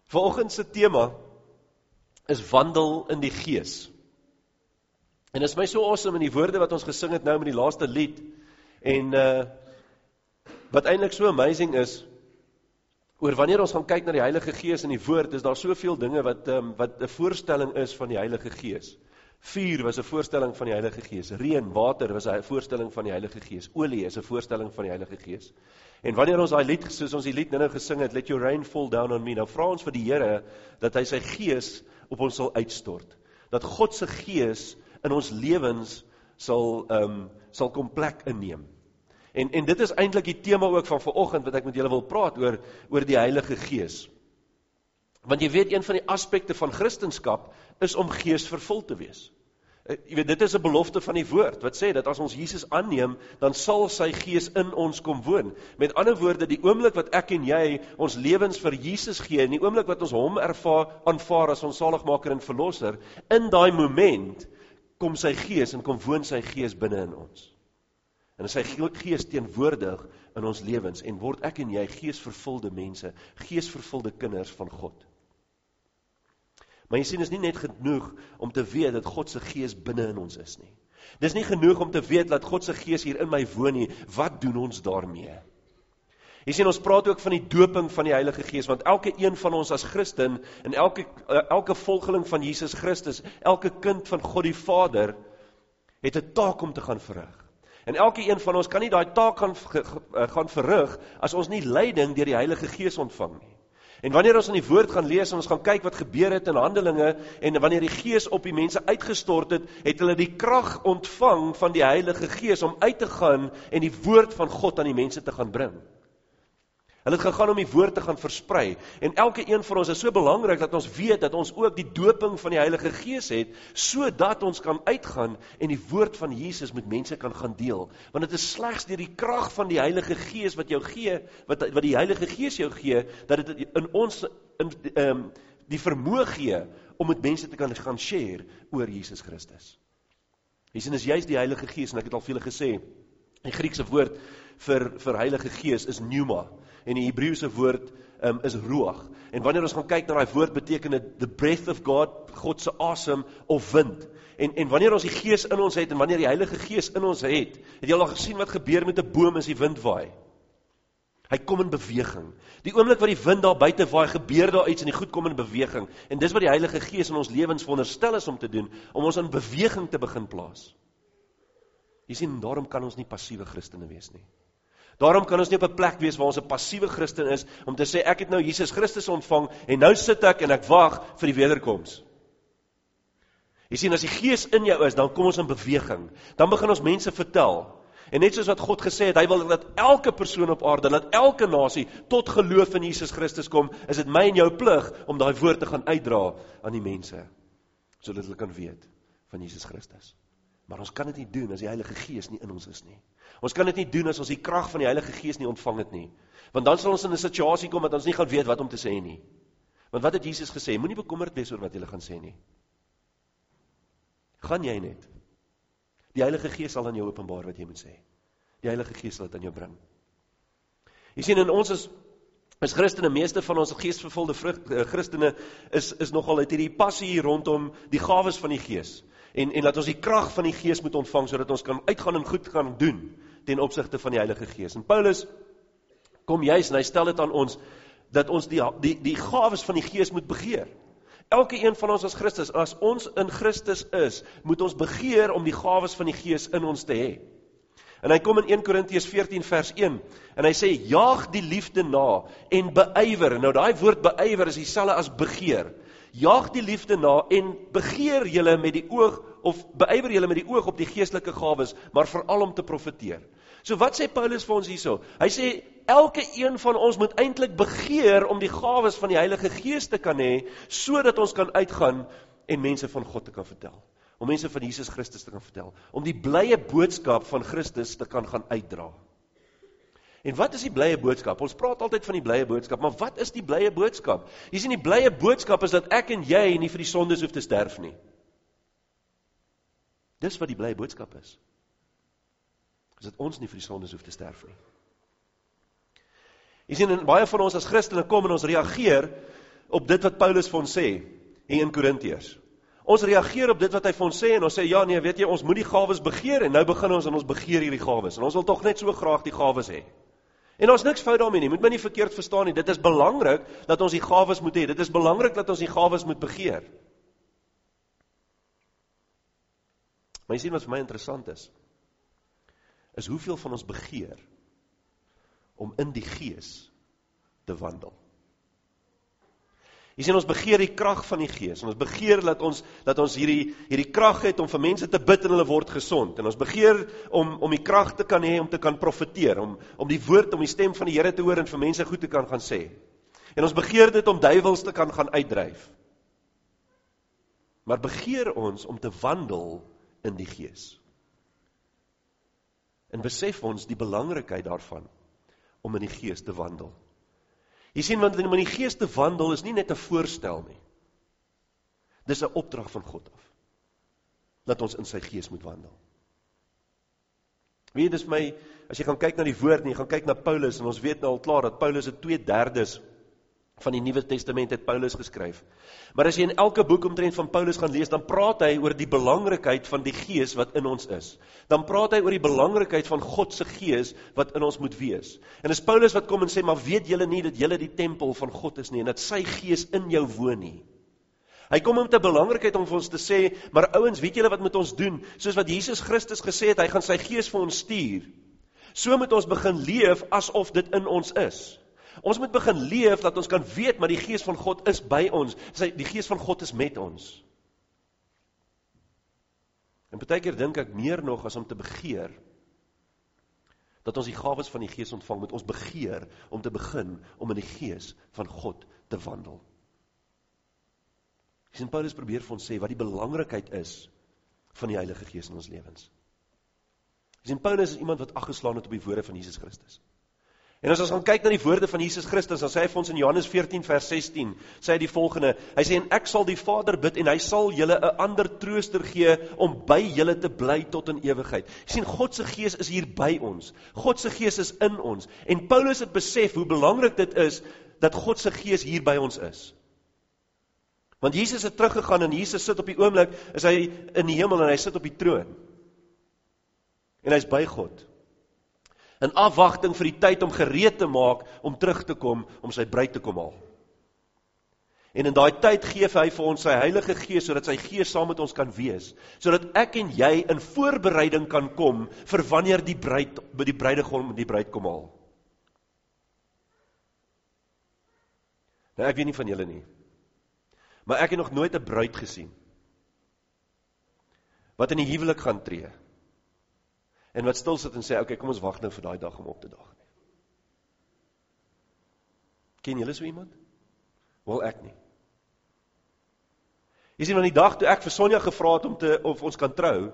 Vanoggend se tema is wandel in die Gees. En dit is my so awesome in die woorde wat ons gesing het nou met die laaste lied, en wat eintlik so amazing is, oor wanneer ons gaan kyk na die Heilige Gees in die woord, is daar soveel dinge wat 'n voorstelling is van die Heilige Gees. Vuur was 'n voorstelling van die Heilige Gees. Reën, water was 'n voorstelling van die Heilige Gees. Olie is 'n voorstelling van die Heilige Gees. En wanneer ons daai lied, soos ons die lied nou gesing het, Let Your Rain Fall Down on Me, nou vra ons vir die Here dat hy sy Gees op ons sal uitstort. Dat God se Gees in ons lewens sal kom plek inneem. En dit is eintlik die tema ook van vanoggend wat ek met julle wil praat oor die Heilige Gees. Want jy weet, een van die aspekte van Christendom is om geesvervuld te wees. Jy weet, dit is 'n belofte van die woord, wat sê dat as ons Jesus aanneem, dan sal sy Gees in ons kom woon. Met ander woorde, die oomblik wat ek en jy ons lewens vir Jesus gee, en die oomblik wat ons hom aanvaar as ons saligmaker en verlosser, in daai moment kom sy Gees en kom woon sy Gees binne in ons. En is sy Gees teenwoordig in ons lewens, en word ek en jy geesvervulde mense, geesvervulde kinders van God. Maar jy sien, is nie net genoeg om te weet dat God se Gees binne in ons is nie. Dis nie genoeg om te weet dat God se Gees hier in my woon nie. Wat doen ons daarmee? Jy sien, ons praat ook van die doping van die Heilige Gees, want elke een van ons as Christen, en elke volgeling van Jesus Christus, elke kind van God die Vader, het 'n taak om te gaan verrig. En elke een van ons kan nie daai taak gaan verrig, as ons nie leiding deur die Heilige Gees ontvang nie. En wanneer ons in die woord gaan lees, en ons gaan kyk wat gebeur het in Handelinge, en wanneer die Gees op die mense uitgestort het, het hulle die krag ontvang van die Heilige Gees, om uit te gaan, en die woord van God aan die mense te gaan bring. Hulle het gegaan om die woord te gaan versprei, en elke een van ons is so belangrik, dat ons weet, dat ons ook die doping van die Heilige Gees het, sodat ons kan uitgaan, en die woord van Jesus met mense kan gaan deel. Want het is slegs deur die krag van die Heilige Gees wat jou gee, wat die Heilige Gees jou gee, dat dit in ons die vermoë gee, om met mense te kan gaan share oor Jesus Christus. Jy sien, is juist die Heilige Gees, en ek het al vele gesê, die Griekse woord vir Heilige Gees is pneuma, en die Hebreëse woord is ruach. En wanneer ons gaan kyk na daai woord, beteken dit the breath of God, God se asem of wind. En wanneer ons die Gees in ons het, en wanneer die Heilige Gees in ons het jy al gesien wat gebeur met 'n boom as die wind waai? Hy kom in beweging. Die oomblik wat die wind daar buite waai, gebeur daar iets en die goed kom in beweging. En dis wat die Heilige Gees in ons lewens veronderstel is om te doen, om ons in beweging te begin plaas. Jy sien, daarom kan ons nie passiewe Christene wees nie. Daarom kan ons nie op 'n plek wees waar ons 'n passiewe Christen is, om te sê, ek het nou Jesus Christus ontvang, en nou sit ek en ek wag vir die wederkoms. Jy sien, as die Gees in jou is, dan kom ons in beweging. Dan begin ons mense vertel. En net soos wat God gesê het, hy wil dat elke persoon op aarde, dat elke nasie tot geloof in Jesus Christus kom, is dit my en jou plig om daai woord te gaan uitdra aan die mense, sodat hulle kan weet van Jesus Christus. Maar ons kan dit nie doen as die Heilige Gees nie in ons is nie. Ons kan dit nie doen as ons die krag van die Heilige Gees nie ontvang het nie. Want dan sal ons in 'n situasie kom dat ons nie gaan weet wat om te sê nie. Want wat het Jesus gesê? Moenie bekommerd wees oor wat jy gaan sê nie. Gaan jy net. Die Heilige Gees sal aan jou openbaar wat jy moet sê. Die Heilige Gees sal dit aan jou bring. Jy sien, in ons is Christene, meeste van ons geesvervulde Christene is nogal uit hierdie passie hier rondom die gawes van die Gees. En dat ons die krag van die Gees moet ontvang, sodat ons kan uitgaan en goed kan doen, ten opsigte van die Heilige Gees. En Paulus kom juist, en hy stel dit aan ons, dat ons die gawes van die Gees moet begeer. Elke een van ons as Christus, as ons in Christus is, moet ons begeer om die gawes van die Gees in ons te hê. En hy kom in 1 Korintiërs 14 vers 1, en hy sê, jaag die liefde na, en beywer. Nou daai woord beywer is dieselfde as begeer. Jaag die liefde na, en begeer julle met die oog, of beywer julle met die oog op die geestelike gawes, maar veral om te profeteer. So wat sê Paulus vir ons hierso? Hy sê, elke een van ons moet eintlik begeer om die gawes van die Heilige Gees te kan hê, sodat ons kan uitgaan en mense van God te kan vertel. Om mense van Jesus Christus te kan vertel. Om die blye boodskap van Christus te kan gaan uitdra. En wat is die blye boodskap? Ons praat altyd van die blye boodskap, maar wat is die blye boodskap? Jy sien, die blye boodskap is dat ek en jy nie vir die sondes hoef te sterf nie. Dis wat die blye boodskap is. Is dat ons nie vir die sondes hoef te sterf nie. Jy sien, en baie van ons as Christene kom en ons reageer op dit wat Paulus vir ons sê, hier in Korintiërs. Ons reageer op dit wat hy vir ons sê, en ons sê, ja nee, weet jy, ons moet die gawes begeer, en nou begin ons, en ons begeer hierdie gawes, en ons wil tog net so graag die gawes hê. En ons niks fout daarmee nie, moet my nie verkeerd verstaan nie, dit is belangrik, dat ons die gawes moet hê, dit is belangrik, dat ons die gawes moet begeer. Maar jy sien wat vir my interessant is hoeveel van ons begeer, om in die gees te wandel. Jy sien, ons begeer die krag van die gees, en ons begeer dat ons hierdie krag het om vir mense te bid en hulle word gesond, en ons begeer om die krag te kan hê, om te kan profeteer, om die woord, om die stem van die Here te hoor en vir mense goed te kan gaan sê. En ons begeer dit om duiwels te kan gaan uitdryf. Maar begeer ons om te wandel in die gees. En besef ons die belangrikheid daarvan, om in die gees te wandel. Jy sien, want om in die gees te wandel is nie net 'n voorstel nie. Dis 'n opdrag van God af, dat ons in sy gees moet wandel. Weet jy, dis my, as jy gaan kyk na die woord, en jy gaan kyk na Paulus, en ons weet nou al klaar, dat Paulus het 2/3 van die Nuwe Testament het Paulus geskryf. Maar as jy in elke boek omtrent van Paulus gaan lees, dan praat hy oor die belangrikheid van die gees wat in ons is. Dan praat hy oor die belangrikheid van God se gees wat in ons moet wees. En dis Paulus wat kom en sê, maar weet julle nie dat julle die tempel van God is nie, en dat sy gees in jou woon nie. Hy kom met 'n belangrikheid om vir ons te sê, maar ouens, weet julle wat moet ons doen? Soos wat Jesus Christus gesê het, hy gaan sy gees vir ons stuur. So moet ons begin leef asof dit in ons is. Ons moet begin leef dat ons kan weet, maar die gees van God is by ons. Die gees van God is met ons. En partykeer dink ek meer nog as om te begeer, dat ons die gawes van die gees ontvang, moet ons begeer om te begin om in die gees van God te wandel. Jy sien, Paulus probeer vir ons sê wat die belangrikheid is van die Heilige Gees in ons lewens. Jy sien, Paulus is iemand wat aggeslaan het op die woorde van Jesus Christus. En as ons gaan kyk na die woorde van Jesus Christus, dan sê hy vir ons in Johannes 14 vers 16, sê hy die volgende, hy sê, en ek sal die Vader bid, en hy sal julle 'n ander trooster gee, om by julle te bly tot in ewigheid. Jy sien, God se gees is hier by ons, God se gees is in ons, en Paulus het besef hoe belangrik dit is, dat God se gees hier by ons is. Want Jesus het teruggegaan, en Jesus sit op die oomblik, is hy in die hemel, en hy sit op die troon, en hy is by God, in afwagting vir die tyd om gereed te maak, om terug te kom, om sy bruid te kom haal. En in daai tyd gee hy vir ons sy Heilige Gees, sodat sy Gees saam met ons kan wees, sodat ek en jy in voorbereiding kan kom, vir wanneer die bruidegom die bruid kom haal. Nou, ek weet nie van julle nie, maar ek het nog nooit 'n bruid gesien, wat in die huwelik gaan tree, en wat stil sit en sê, okay, kom ons wag nou vir daai dag om op te daag. Ken julle so iemand? Wel, ek nie. Jy sien, van die dag toe ek vir Sonja gevra het of ons kan trou,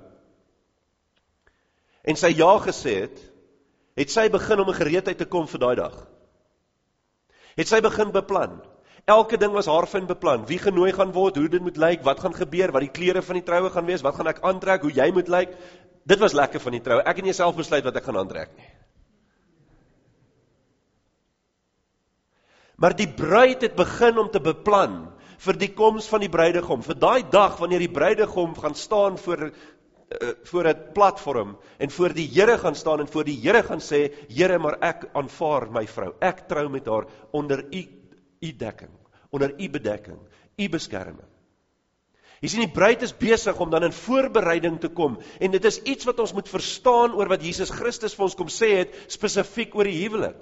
en sy ja gesê het sy begin om 'n gereedheid te kom vir daai dag. Het sy begin beplan. Elke ding was haar fin beplan. Wie genooi gaan word, hoe dit moet lyk, wat gaan gebeur, wat die klere van die troue gaan wees, wat gaan ek aantrek, hoe jy moet lyk. Dit was lekker van die troue. Ek het nie self besluit wat ek gaan aantrek nie. Maar die bruid het begin om te beplan vir die koms van die bruidegom, vir daai dag wanneer die bruidegom gaan staan voor 'n platform en voor die Here gaan staan en voor die Here gaan sê, Here, maar ek aanvaar my vrou. Ek trou met haar onder u dekking, onder u bedekking, u beskerming. Jy sien, die bruid is besig om dan in voorbereiding te kom, en dit is iets wat ons moet verstaan oor wat Jesus Christus vir ons kom sê het, spesifiek oor die huwelik.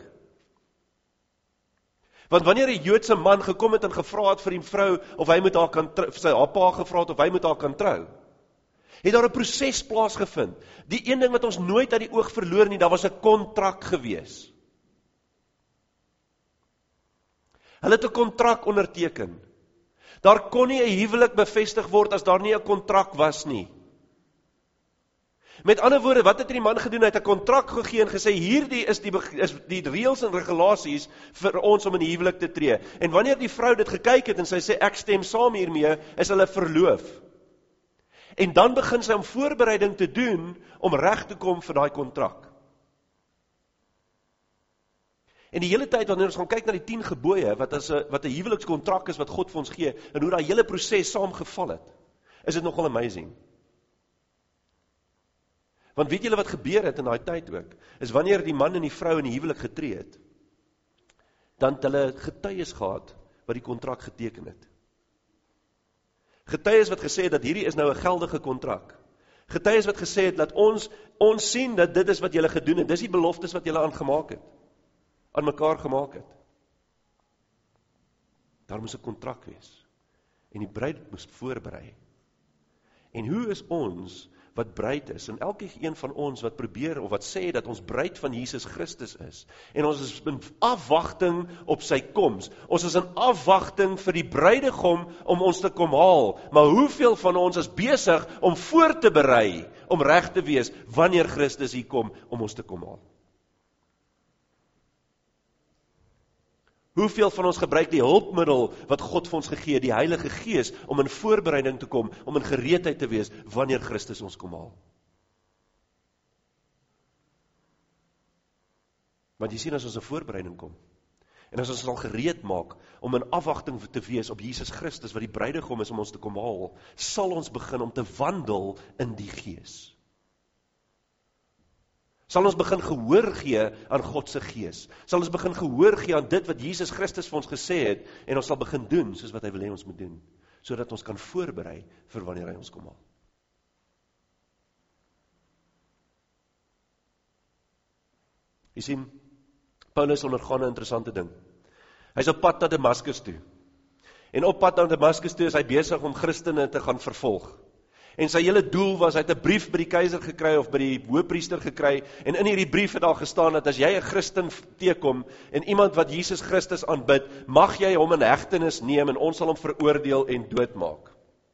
Want wanneer 'n Joodse man gekom het en gevra het vir die vrou, of hy met haar kan trou, haar pa gevra het of hy met haar kan trou, het daar 'n proses plaasgevind. Die een ding wat ons nooit uit die oog verloor nie, daar was 'n kontrak gewees. Hulle het 'n kontrak onderteken. Daar kon nie 'n huwelik bevestig word as daar nie 'n kontrak was nie. Met ander woorde, wat het die man gedoen? Hy het 'n kontrak gegee en gesê, hierdie is die reëls en regulasies vir ons om in die huwelik te tree. En wanneer die vrou dit gekyk het en sy sê, ek stem saam hiermee, is hulle verloof. En dan begin sy om voorbereiding te doen om reg te kom vir daai kontrak. En die hele tyd wanneer ons gaan kyk na die 10 gebooie, wat 'n huwelikskontrak is wat God vir ons gee, en hoe daai hele proses saamgeval het, is dit nogal amazing. Want weet julle wat gebeur het in daai tyd ook, is wanneer die man en die vrou in die huwelik getree het, dan het hulle getuies gehad wat die kontrak geteken het. Getuies wat gesê het dat hierdie is nou 'n geldige kontrak. Getuies wat gesê het dat ons sien dat dit is wat julle gedoen het, dis die beloftes wat julle aan mekaar gemaak het. Daar moes 'n kontrak wees. En die bruid moes voorberei. En hoe is ons wat bruid is, en elke een van ons wat probeer, of wat sê dat ons bruid van Jesus Christus is, en ons is in afwagting op sy koms, ons is in afwagting vir die bruidegom om ons te kom haal, maar hoeveel van ons is besig om voor te berei, om reg te wees, wanneer Christus hier kom, om ons te kom haal? Hoeveel van ons gebruik die hulpmiddel wat God vir ons gegee het, die Heilige Gees, om in voorbereiding te kom, om in gereedheid te wees, wanneer Christus ons kom haal? Want jy sien, as ons in voorbereiding kom, en as ons al gereed maak, om in afwagting te wees op Jesus Christus, wat die bruidegom is om ons te kom haal, sal ons begin om te wandel in die Gees. Sal ons begin gehoor gee aan God se Gees. Sal ons begin gehoor gee aan dit wat Jesus Christus vir ons gesê het, en ons sal begin doen soos wat hy wil hê ons moet doen, sodat ons kan voorberei vir wanneer hy ons kom haal. Jy sien, Paulus ondergaan 'n interessante ding. Hy's op pad na Damaskus toe. En op pad na Damaskus toe is hy besig om Christene te gaan vervolg. En sy hele doel was, hy het 'n brief by die keiser gekry, of by die hoëpriester gekry, en in hierdie brief het daar gestaan, dat as jy 'n Christen teekom, en iemand wat Jesus Christus aanbid, mag jy hom in hegtenis neem, en ons sal hom veroordeel en doodmaak.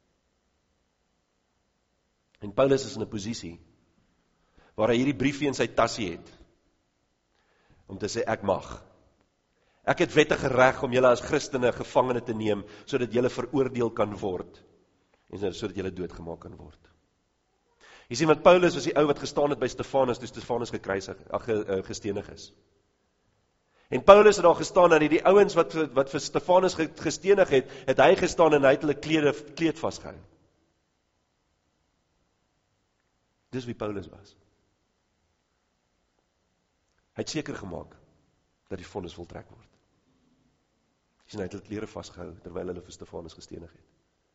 En Paulus is in 'n posisie, waar hy hierdie briefie in sy tassie het, om te sê, ek mag. Ek het wettige reg om julle as Christene gevangene te neem, sodat julle veroordeel kan word, en sodat julle doodgemaak kan word. Jy sien, want Paulus was die ou wat gestaan het by Stefanus, toe Stefanus gestenig is. En Paulus het daar gestaan, en die ouens wat vir Stefanus gestenig het hy gestaan, en hy het hulle kleed vasgehou. Dis wie Paulus was. Hy het seker gemaak, dat die vonnis voltrek word. Jy sien, hy het hulle klere vasgehou, terwyl hulle vir Stefanus gestenig het.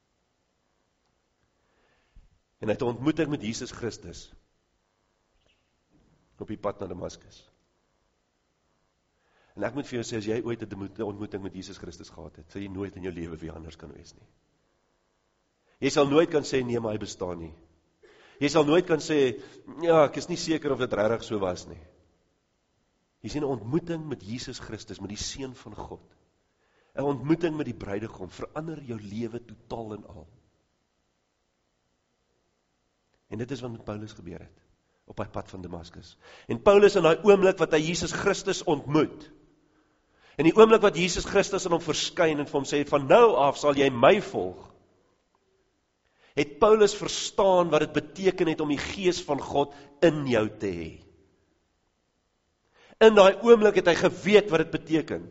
En hy het 'n ontmoeting met Jesus Christus op die pad na Damaskus. En ek moet vir jou sê, as jy ooit 'n ontmoeting met Jesus Christus gehad het, sal jy nooit in jou lewe wie anders kan wees nie. Jy sal nooit kan sê, nee, maar hy bestaan nie. Jy sal nooit kan sê, ja, ek is nie seker of dit regtig so was nie. Jy sien, 'n ontmoeting met Jesus Christus, met die Seun van God, 'n ontmoeting met die bruidegom, verander jou lewe totaal en al. En dit is wat met Paulus gebeur het, op hy pad van Damaskus. En Paulus in daai oomblik wat hy Jesus Christus ontmoet, en die oomblik wat Jesus Christus aan hom verskyn en vir hom sê, van nou af sal jy my volg, het Paulus verstaan wat dit beteken het om die Gees van God in jou te hê. In daai oomblik het hy geweet wat dit beteken.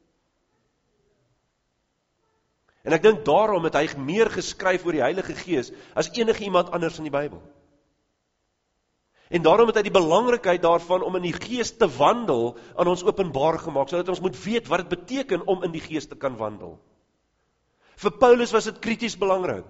En ek dink daarom het hy meer geskryf oor die Heilige Gees as enige iemand anders in die Bybel. En daarom het hy die belangrikheid daarvan om in die Gees te wandel aan ons openbaar gemaak, sodat ons moet weet wat dit beteken om in die Gees te kan wandel. Vir Paulus was dit krities belangrik.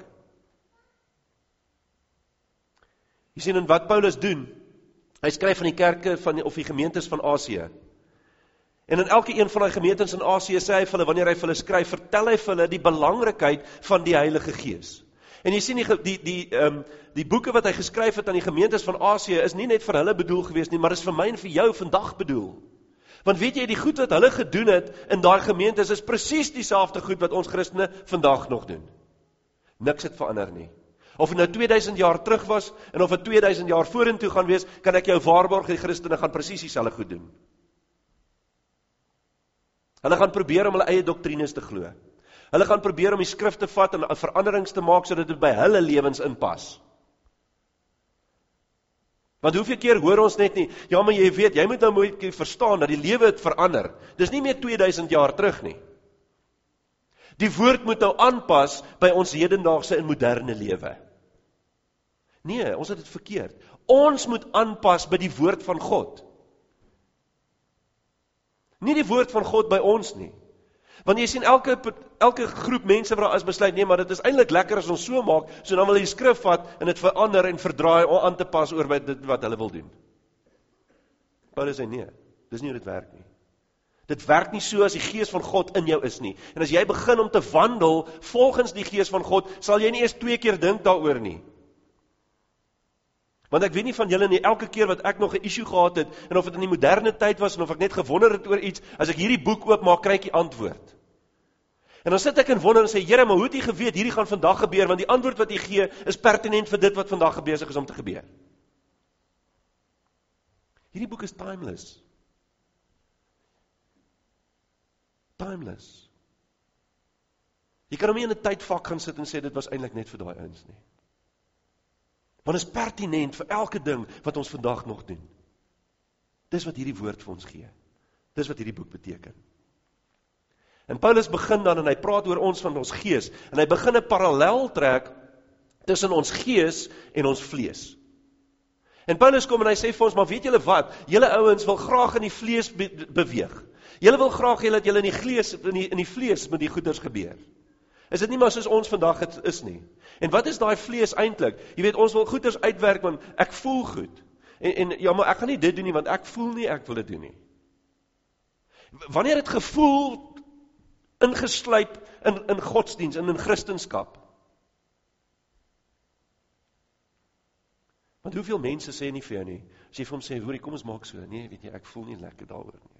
Jy sien, en wat Paulus doen, hy skryf van die kerke of die gemeentes van Asië. En in elke een van die gemeentes in Asië sê hy vir hulle, wanneer hy vir hulle skryf, vertel hy vir hulle die belangrikheid van die Heilige Gees. En jy sien, die boeke wat hy geskryf het aan die gemeentes van Asië, is nie net vir hulle bedoel gewees nie, maar is vir my en vir jou vandag bedoel. Want weet jy, die goed wat hulle gedoen het in daai gemeentes, is presies dieselfde goed wat ons Christene vandag nog doen. Niks het verander nie. Of het nou 2000 jaar terug was, en of het 2000 jaar vorentoe gaan wees, kan ek jou waarborg, die Christene gaan presies dieselfde goed doen. Hulle gaan probeer om hulle eie doktrines te glo. Hulle gaan probeer om die skrif te vat en veranderings te maak, sodat dit by hulle lewens inpas. Want hoeveel keer hoor ons net nie, ja maar jy weet, jy moet nou mooi verstaan dat die lewe het verander. Dis nie meer 2000 jaar terug nie. Die woord moet nou aanpas by ons hedendaagse en moderne lewe. Nee, ons het dit verkeerd. Ons moet aanpas by die woord van God. Nie die woord van God by ons nie. Want jy sien elke groep mense wat daar is besluit, nee, maar dit is eintlik lekker as ons so maak, so dan wil hulle die skrif vat en dit verander en verdraai om aan te pas oor dit wat hulle wil doen. Paulus sê nee, dis nie hoe dit werk nie. Dit werk nie so as die gees van God in jou is nie. En as jy begin om te wandel volgens die gees van God, sal jy nie eers 2 keer dink daaroor nie. Want ek weet nie van julle nie, elke keer wat ek nog 'n issue gehad het, en of dit in die moderne tyd was, en of ek net gewonder het oor iets, as ek hierdie boek oopmaak, kry ek die antwoord. En dan sit ek en wonder en sê, Here, maar hoe het U geweet, hierdie gaan vandag gebeur, want die antwoord wat U gee, is pertinent vir dit wat vandag besig is om te gebeur. Hierdie boek is timeless. Timeless. Jy kan hom nie in 'n tydvak gaan sit en sê, dit was eintlik net vir daai ouens nie. Want is pertinent vir elke ding wat ons vandag nog doen. Dis wat hierdie woord vir ons gee. Dis wat hierdie boek beteken. En Paulus begin dan en hy praat oor ons van ons gees. En hy begin 'n parallel trek tussen ons gees en ons vlees. En Paulus kom en hy sê vir ons, maar weet julle wat? Julle ouens wil graag in die vlees beweeg. Julle wil graag hê dat julle in die vlees met die goeders gebeur. Is dit nie maar soos ons vandag het is nie? En wat is daai vlees eintlik? Jy weet, ons wil goeders uitwerk, want ek voel goed. En ja, maar ek gaan nie dit doen nie, want ek voel nie, ek wil dit doen nie. Wanneer het gevoel ingesluip in godsdiens, in Christendom? Want hoeveel mense sê nie vir jou nie, as jy vir hom sê, hoorie, kom ons maak so, nee, weet jy, ek voel nie lekker daaroor nie.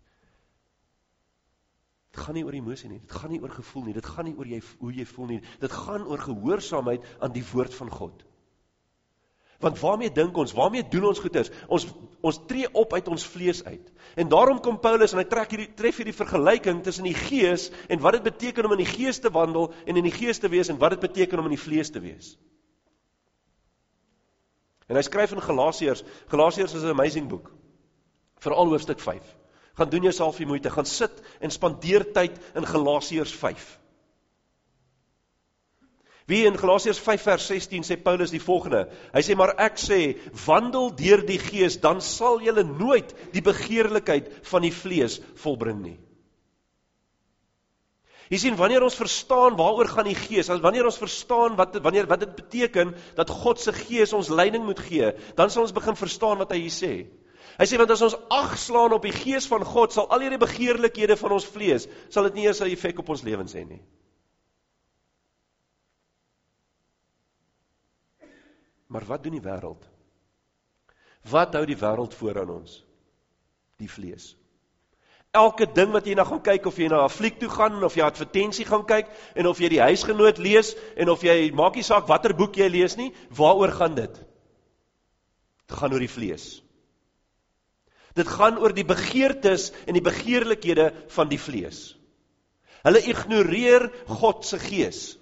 Dit gaan nie oor emosie nie, dit gaan nie oor gevoel nie, dit gaan nie oor hoe jy voel nie, dit gaan oor gehoorsaamheid aan die woord van God. Want waarmee dink ons, waarmee doen ons goeders? Ons tree op uit ons vlees uit. En daarom kom Paulus en hy tref hierdie vergelyking tussen die gees en wat dit beteken om in die gees te wandel en in die gees te wees en wat dit beteken om in die vlees te wees. En hy skryf in Galasiërs is 'n amazing boek, veral hoofstuk 5. Gaan doen jouself die moeite, gaan sit en spandeer tyd in Galasiërs 5. Wie in Galasiërs 5 vers 16 sê Paulus die volgende, hy sê, maar ek sê, wandel deur die gees, dan sal julle nooit die begeerlikheid van die vlees volbring nie. Jy sien, wanneer ons verstaan waaroor gaan die gees, wanneer ons verstaan wat dit beteken, dat God se gees ons leiding moet gee, dan sal ons begin verstaan wat hy hier sê. Hy sê, want as ons ag slaan op die gees van God, sal al hierdie begeerlikhede van ons vlees, sal dit nie eers 'n effek op ons lewens hê nie. Maar wat doen die wêreld? Wat hou die wêreld voor aan ons? Die vlees. Elke ding wat jy nou gaan kyk, of jy na 'n fliek toe gaan, of jy advertensie gaan kyk, en of jy die huisgenoot lees, en of jy, maak nie saak watter boek jy lees nie, waaroor gaan dit? Dit gaan oor die vlees. Dit gaan oor die begeertes en die begeerlikhede van die vlees. Hulle ignoreer God se gees.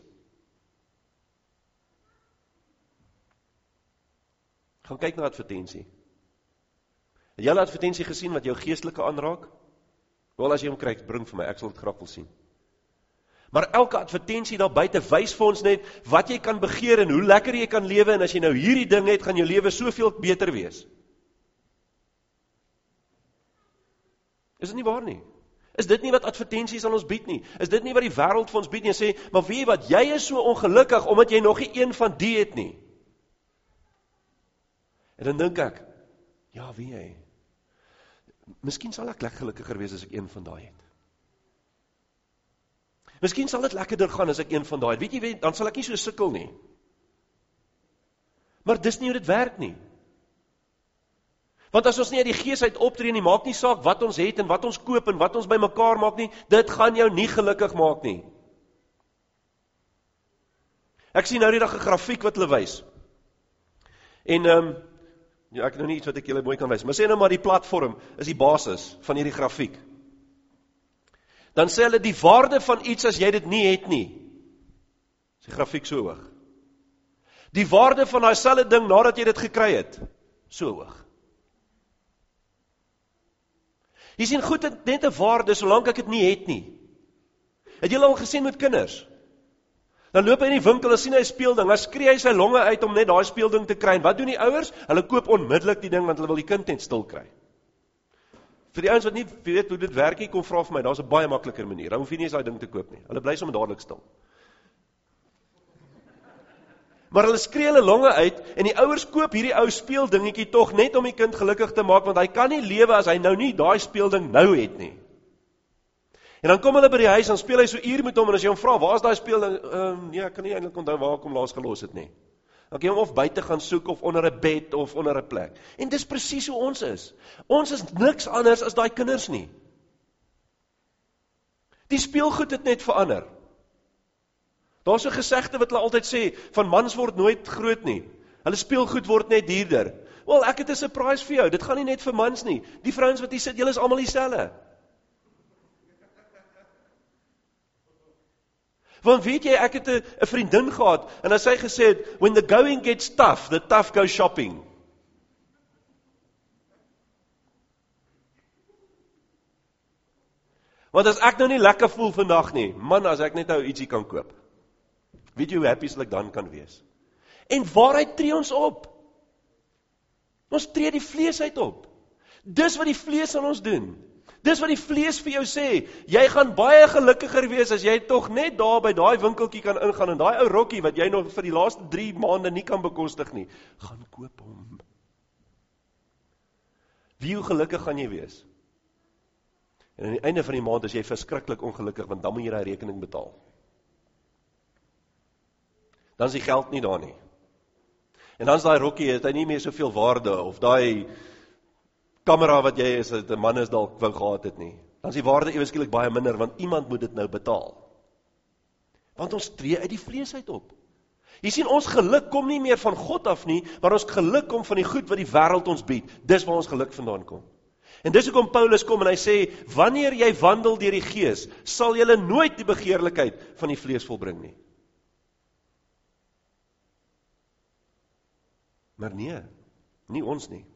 Gaan kyk na advertensie. Het jy 'n advertensie gesien wat jou geestelike aanraak? Wel, as jy hom kry, bring vir my, ek sal dit graag wil sien. Maar elke advertensie daar buite wys vir ons net wat jy kan begeer en hoe lekker jy kan lewe, en as jy nou hierdie ding het, gaan jou lewe soveel beter wees. Is dit nie waar nie? Is dit nie wat advertensies aan ons bied nie? Is dit nie wat die wêreld vir ons bied nie? En sê, maar weet jy wat, jy is so ongelukkig omdat jy nog nie een van die het nie. En dan dink ek, ja, wie jy? Miskien sal ek lekker gelukkiger wees as ek een van daai het. Miskien sal dit lekkerder gaan as ek een van daai het. Weet jy, dan sal ek nie so sukkel nie. Maar dis nie hoe dit werk nie. Want as ons nie uit die gees uit optree nie, maak nie saak wat ons het en wat ons koop en wat ons by mekaar maak nie, dit gaan jou nie gelukkig maak nie. Ek sien nou die dag 'n grafiek wat hulle wys. En ja, ek het nou nie iets wat ek julle mooi kan wys, maar sê nou maar die platform is die basis van hierdie grafiek. Dan sê hulle die waarde van iets as jy dit nie het nie. Is die grafiek so hoog. Die waarde van daai selfde ding nadat jy dit gekry het, So hoog. Jy sien, goed het net 'n waarde, solank ek dit nie het nie. Het julle al gesien met kinders? Dan loop hy in die winkel en sien hy 'n speelding, dan skree hy sy longe uit om net daai speelding te kry. En wat doen die ouers? Hulle koop onmiddellik die ding, want hulle wil die kind net stil kry. Vir die ouens wat nie weet hoe dit werk nie, kom vra vir my, daar's 'n baie makliker manier. Dan hoef jy nie eens daai ding te koop nie. Hulle bly sommer dadelik stil. Maar hulle skree hulle longe uit, en die ouers koop hierdie ou speeldingetjie tog net om die kind gelukkig te maak, want hy kan nie lewe as hy nou nie daai speelding nou het nie. En dan kom hulle by die huis, dan speel hy so uur met hom, en as jy hom vra, waar is daai speelding? Nee, ek kan nie eintlik onthou waar ek hom laas gelos het nie. Dan kan jy hom of buite gaan soek, of onder 'n bed, of onder 'n plek. En dis presies hoe ons is. Ons is niks anders as daai kinders nie. Die speelgoed het net verander. Daar's 'n gesegde wat hulle altyd sê, van mans word nooit groot nie. Hulle speelgoed word net duurder. Wel, ek het 'n surprise vir jou, dit gaan nie net vir mans nie. Die vrouens wat hier sit, julle is almal dieselfde. Want weet jy, ek het 'n vriendin gehad, en as sy gesê het, when the going gets tough, the tough go shopping. Want as ek nou nie lekker voel vandag nie, man, as ek net nou ietsie kan koop. Weet jy hoe happy ek dan kan wees? En waaruit tree ons op? Ons tree die vlees uit op. Dis wat die vlees aan ons doen. Dis wat die vlees vir jou sê. Jy gaan baie gelukkiger wees as jy tog net daar by daai winkeltjie kan ingaan en daai ou rokkie wat jy nog vir die laaste 3 maande nie kan bekostig nie, gaan koop hom. Wie hoe gelukkig gaan jy wees? En aan die einde van die maand is jy verskriklik ongelukkig, want dan moet jy daai rekening betaal. Dan is die geld nie daar nie. En dan is daai rokkie, het hy nie meer soveel waarde, of daai kamera wat jy is, dat 'n man is dalk wou gehad het nie. Dan is die waarde ewe skielik baie minder, want iemand moet dit nou betaal. Want ons tree uit die vlees uit op. Jy sien, ons geluk kom nie meer van God af nie, maar ons geluk kom van die goed wat die wêreld ons bied. Dis waar ons geluk vandaan kom. En dis hoekom Paulus kom en hy sê, wanneer jy wandel deur die Gees, sal jy nooit die begeerlikheid van die vlees volbring nie. Maar nee, nie ons nie.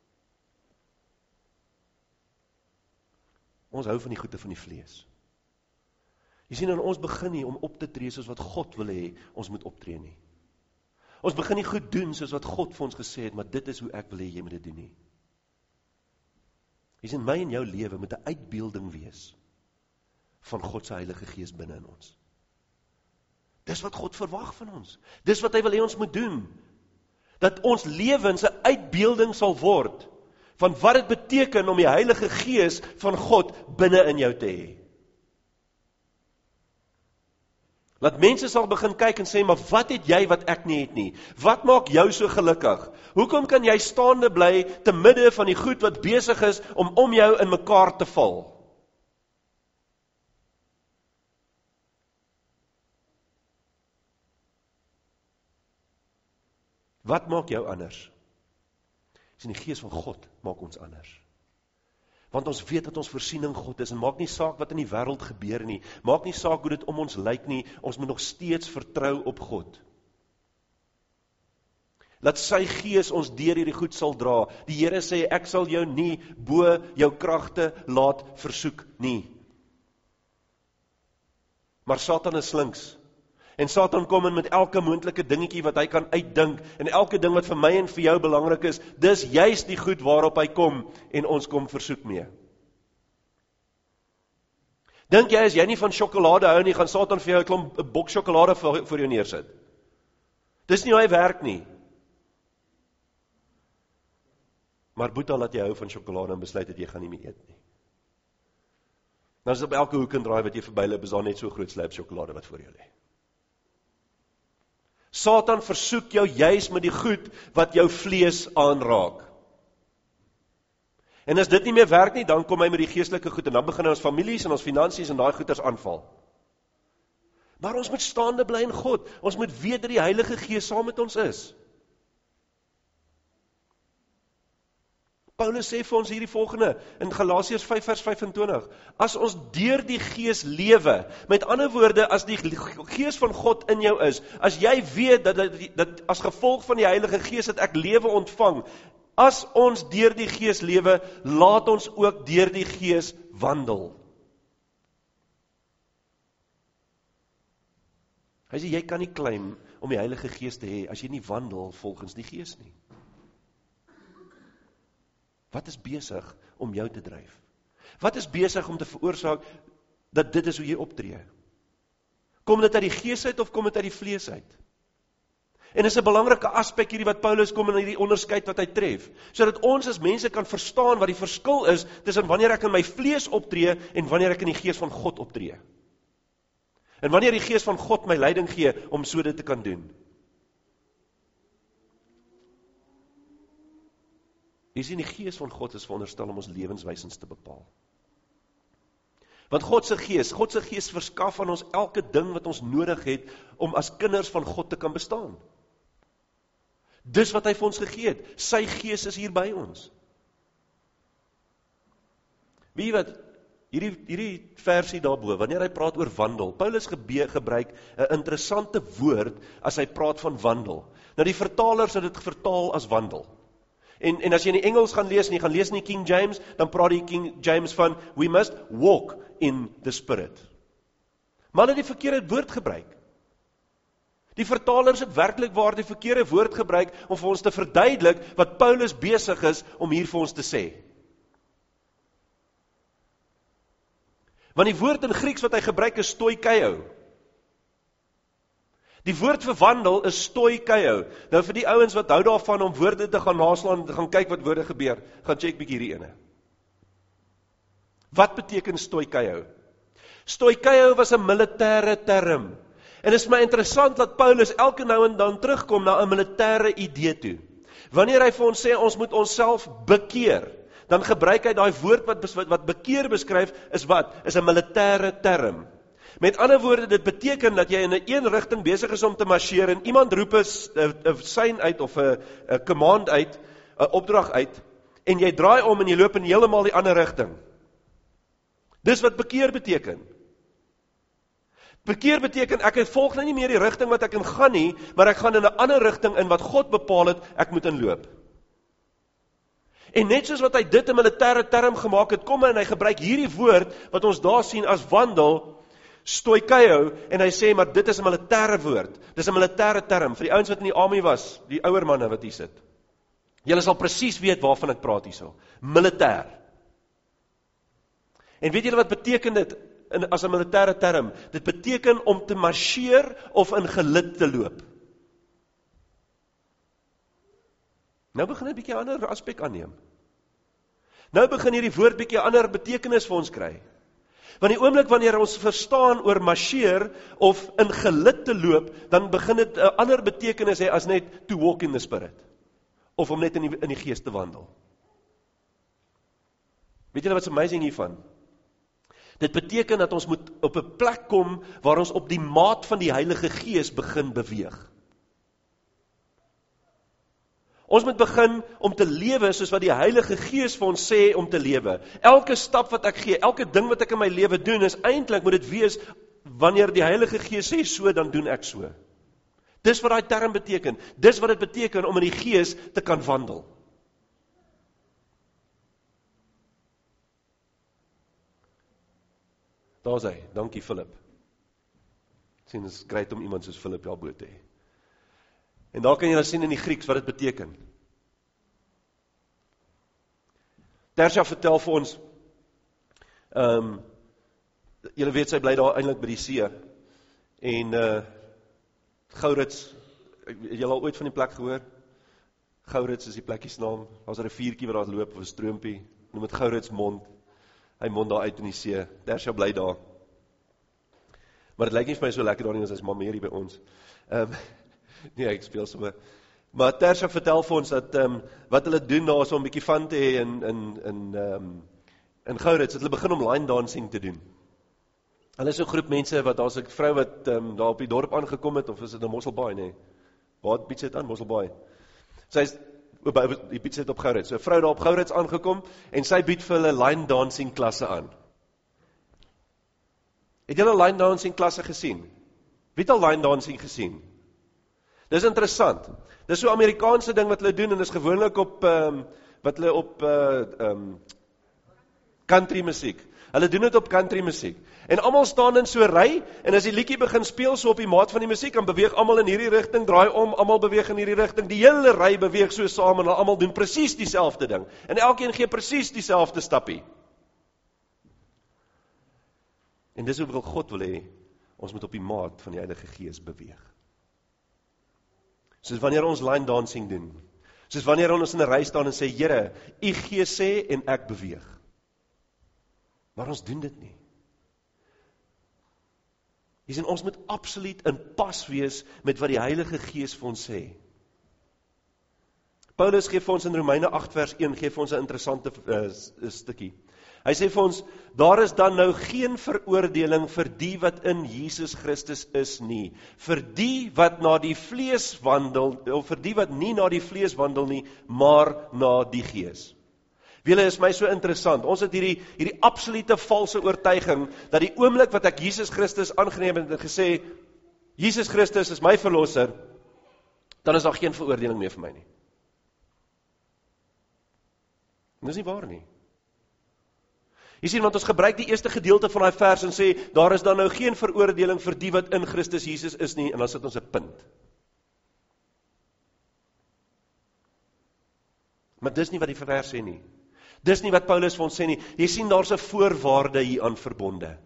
Ons hou van die goede van die vlees. Jy sien, en ons begin nie om op te tree soos wat God wil hê ons moet optree nie. Ons begin nie goed doen soos wat God vir ons gesê het, maar dit is hoe ek wil hê jy moet dit doen nie. Jy sien, my en jou lewe moet 'n uitbeelding wees van God se Heilige Gees binne in ons. Dis wat God verwag van ons. Dis wat hy wil hê ons moet doen. Dat ons lewens 'n uitbeelding sal word van wat dit beteken om die Heilige Gees van God binne in jou te hê. Laat mense sal begin kyk en sê, maar wat het jy wat ek nie het nie? Wat maak jou so gelukkig? Hoekom kan jy staande bly te midde van die goed wat besig is om jou in mekaar te val? Wat maak jou anders? Dis in die Gees van God maak ons anders. Want ons weet dat ons voorsiening God is, en maak nie saak wat in die wêreld gebeur nie, maak nie saak hoe dit om ons lyk nie, ons moet nog steeds vertrou op God. Laat sy Gees ons deur hierdie goed sal dra. Die Here sê, ek sal jou nie bo jou kragte laat versoek nie. Maar Satan is slinks. En Satan kom in met elke moontlike dingetjie wat hy kan uitdink, en elke ding wat vir my en vir jou belangrik is, dis juist die goed waarop hy kom, en ons kom versoek mee. Dink jy, as jy nie van sjokolade hou nie, gaan Satan vir jou 'n klomp 'n boks sjokolade voor jou neersit? Dis nie hoe hy werk nie. Maar Boeta laat jy hou van sjokolade en besluit dat jy gaan nie meer eet nie. Dan is op elke hoek en draai wat jy verbyloop, is daar net so groot slyp sjokolade wat voor jou lê. Satan versoek jou juis met die goed wat jou vlees aanraak. En as dit nie meer werk nie, dan kom hy met die geestelike goed, en dan begin ons families en ons finansies en daai goeders aanval. Maar ons moet staande bly in God. Ons moet weet dat die Heilige Gees saam met ons is. Paulus sê vir ons hierdie volgende in Galasiërs 5 vers 25. As ons deur die Gees lewe, met ander woorde, as die Gees van God in jou is, as jy weet dat as gevolg van die Heilige Gees dat ek lewe ontvang, As ons deur die Gees lewe, laat ons ook deur die Gees wandel. Hy sê, jy kan nie claim om die Heilige Gees te hê as jy nie wandel volgens die Gees nie. Wat is besig om jou te dryf? Wat is besig om te veroorsaak dat dit is hoe jy optree? Kom dit uit die Gees uit of kom dit uit die vlees uit? En is 'n belangrike aspek hierdie wat Paulus kom in hierdie onderskeid wat hy tref, sodat ons as mense kan verstaan wat die verskil is tussen wanneer ek in my vlees optree en wanneer ek in die Gees van God optree. En wanneer die Gees van God my leiding gee om so dit te kan doen. Jy sien, die Gees van God is veronderstel om ons lewenswysens te bepaal. Want God se Gees verskaf aan ons elke ding wat ons nodig het om as kinders van God te kan bestaan. Dis wat hy vir ons gegee het. Sy Gees is hier by ons. Weet jy wat? Hierdie versie daarbo, wanneer hy praat oor wandel, Paulus gebruik 'n interessante woord as hy praat van wandel. Nou die vertalers het dit vertaal as wandel. En as jy in die Engels gaan lees, en jy gaan lees in die King James, dan praat die King James van, we must walk in the Spirit. Maar hulle het die verkeerde woord gebruik. Die vertalers het werklik waar die verkeerde woord gebruik, om vir ons te verduidelik, wat Paulus besig is, om hier vir ons te sê. Want die woord in Grieks wat hy gebruik is stoikeio. Die woord vir wandel is stoikeio. Nou vir die ouens wat hou daarvan om woorde te gaan naslaan, te gaan kyk wat woorde gebeur, gaan check bietjie hierdie ene. Wat beteken stoikeio? Stoikeio was 'n militêre term. En dit is my interessant dat Paulus elke nou en dan terugkom na 'n militêre idee toe. Wanneer hy vir ons sê ons moet onsself bekeer, dan gebruik hy daai woord wat bekeer beskryf, is wat? Is 'n militêre term. Met ander woorde, dit beteken dat jy in 'n een rigting besig is om te marcheer en iemand roep 'n sein uit of 'n command uit, 'n opdrag uit, en jy draai om en jy loop in heeltemal die ander rigting. Dis wat bekeer beteken. Bekeer beteken ek volg nou nie meer die rigting wat ek in gaan nie, maar ek gaan in 'n ander rigting in wat God bepaal het ek moet inloop. En net soos wat hy dit 'n militêre term gemaak het, kom hy en hy gebruik hierdie woord wat ons daar sien as wandel, stoikeio, en hy sê, maar dit is 'n militêre woord. Dis 'n militêre term vir die ouens wat in die army was, die ouer manne wat hier sit. Julle sal presies weet waarvan ek praat hierso. Militêr. En weet julle wat beteken dit as 'n militêre term? Dit beteken om te marcheer of in gelid te loop. Nou begin dit 'n bietjie ander aspek aanneem. Nou begin hierdie woord bietjie ander betekenis vir ons kry. Want die oomblik wanneer ons verstaan oor marcheer of in gelid te loop, dan begin dit 'n ander betekenis hê as net to walk in the Spirit. Of om net in die Gees te wandel. Weet julle wat is amazing hiervan? Dit beteken dat ons moet op 'n plek kom waar ons op die maat van die Heilige Gees begin beweeg. Ons moet begin om te lewe soos wat die Heilige Gees vir ons sê om te lewe. Elke stap wat ek gee, elke ding wat ek in my lewe doen, is eintlik moet dit wees, wanneer die Heilige Gees sê so, dan doen ek so. Dis wat daai term beteken. Dis wat dit beteken om in die Gees te kan wandel. Daar is hy, dankie Philip. Sien, dit is great om iemand soos Philip daarbo te hê. En daar kan jy nou sien in die Grieks wat dit beteken. Tersia vertel vir ons, julle weet sy bly daar eintlik by die see, en Gourits, het julle al ooit van die plek gehoor? Gourits is die plekkie se naam, daar's 'n riviertjie wat daar loop, of 'n stroompie, noem dit Gourits mond, hy mond daar uit in die see, Tersia bly daar. Maar dit lyk nie vir my so lekker daar nie, as hy's maar meer hier by ons. Nee, ek speel sommer. Maar Tersia vertel vir ons dat wat hulle doen daar is om 'n bietjie van te hê in Gourits, het hulle begin om line dancing te doen. Hulle is so 'n groep mense wat daar's 'n vrou wat daar op die dorp aangekom het, of is dit in Mosselbaai, nee? Waar bied sy dit aan, Mosselbaai? Sy's die bied sy dit op Gourits. So 'n vrou daar op Gourits aangekom en sy bied vir hulle line dancing klasse aan. Het julle line dancing klasse gesien? Wie het al line dancing gesien? Dis interessant. Dis so 'n Amerikaanse ding wat hulle doen, en dis gewoonlik op country musiek. Hulle doen dit op country musiek. En almal staan in so 'n ry, en as die liedjie begin speel so op die maat van die musiek, dan beweeg almal in hierdie rigting, draai om, almal beweeg in hierdie rigting. Die hele ry beweeg so saam, en almal doen presies dieselfde ding. En elkeen gee presies dieselfde stappie. En dis hoeveel God wil hê, ons moet op die maat van die Heilige Gees beweeg. Soos wanneer ons line dancing doen. Soos wanneer ons in 'n ry staan en sê, Here, U Gees sê en ek beweeg. Maar ons doen dit nie. Jy sien, ons moet absoluut in pas wees met wat die Heilige Gees vir ons sê. Paulus gee vir ons in Romeine 8 vers 1, gee vir ons 'n interessante stukkie. Hy sê vir ons, daar is dan nou geen veroordeling vir die wat in Jesus Christus is nie. Vir die wat na die vlees wandel, of vir die wat nie na die vlees wandel nie, maar na die Gees. Wiele, is my so interessant. Ons het hierdie absolute valse oortuiging, dat die oomblik wat ek Jesus Christus aangeneem het en gesê, Jesus Christus is my verlosser, dan is daar geen veroordeling meer vir my nie. En dis nie waar nie. Jy sien, want ons gebruik die eerste gedeelte van daai vers en sê, daar is dan nou geen veroordeling vir die wat in Christus Jesus is nie, en dan sit ons 'n punt. Maar dis nie wat die vers sê nie. Dis nie wat Paulus vir ons sê nie. Jy sien, daar's 'n voorwaarde hier aan verbonde.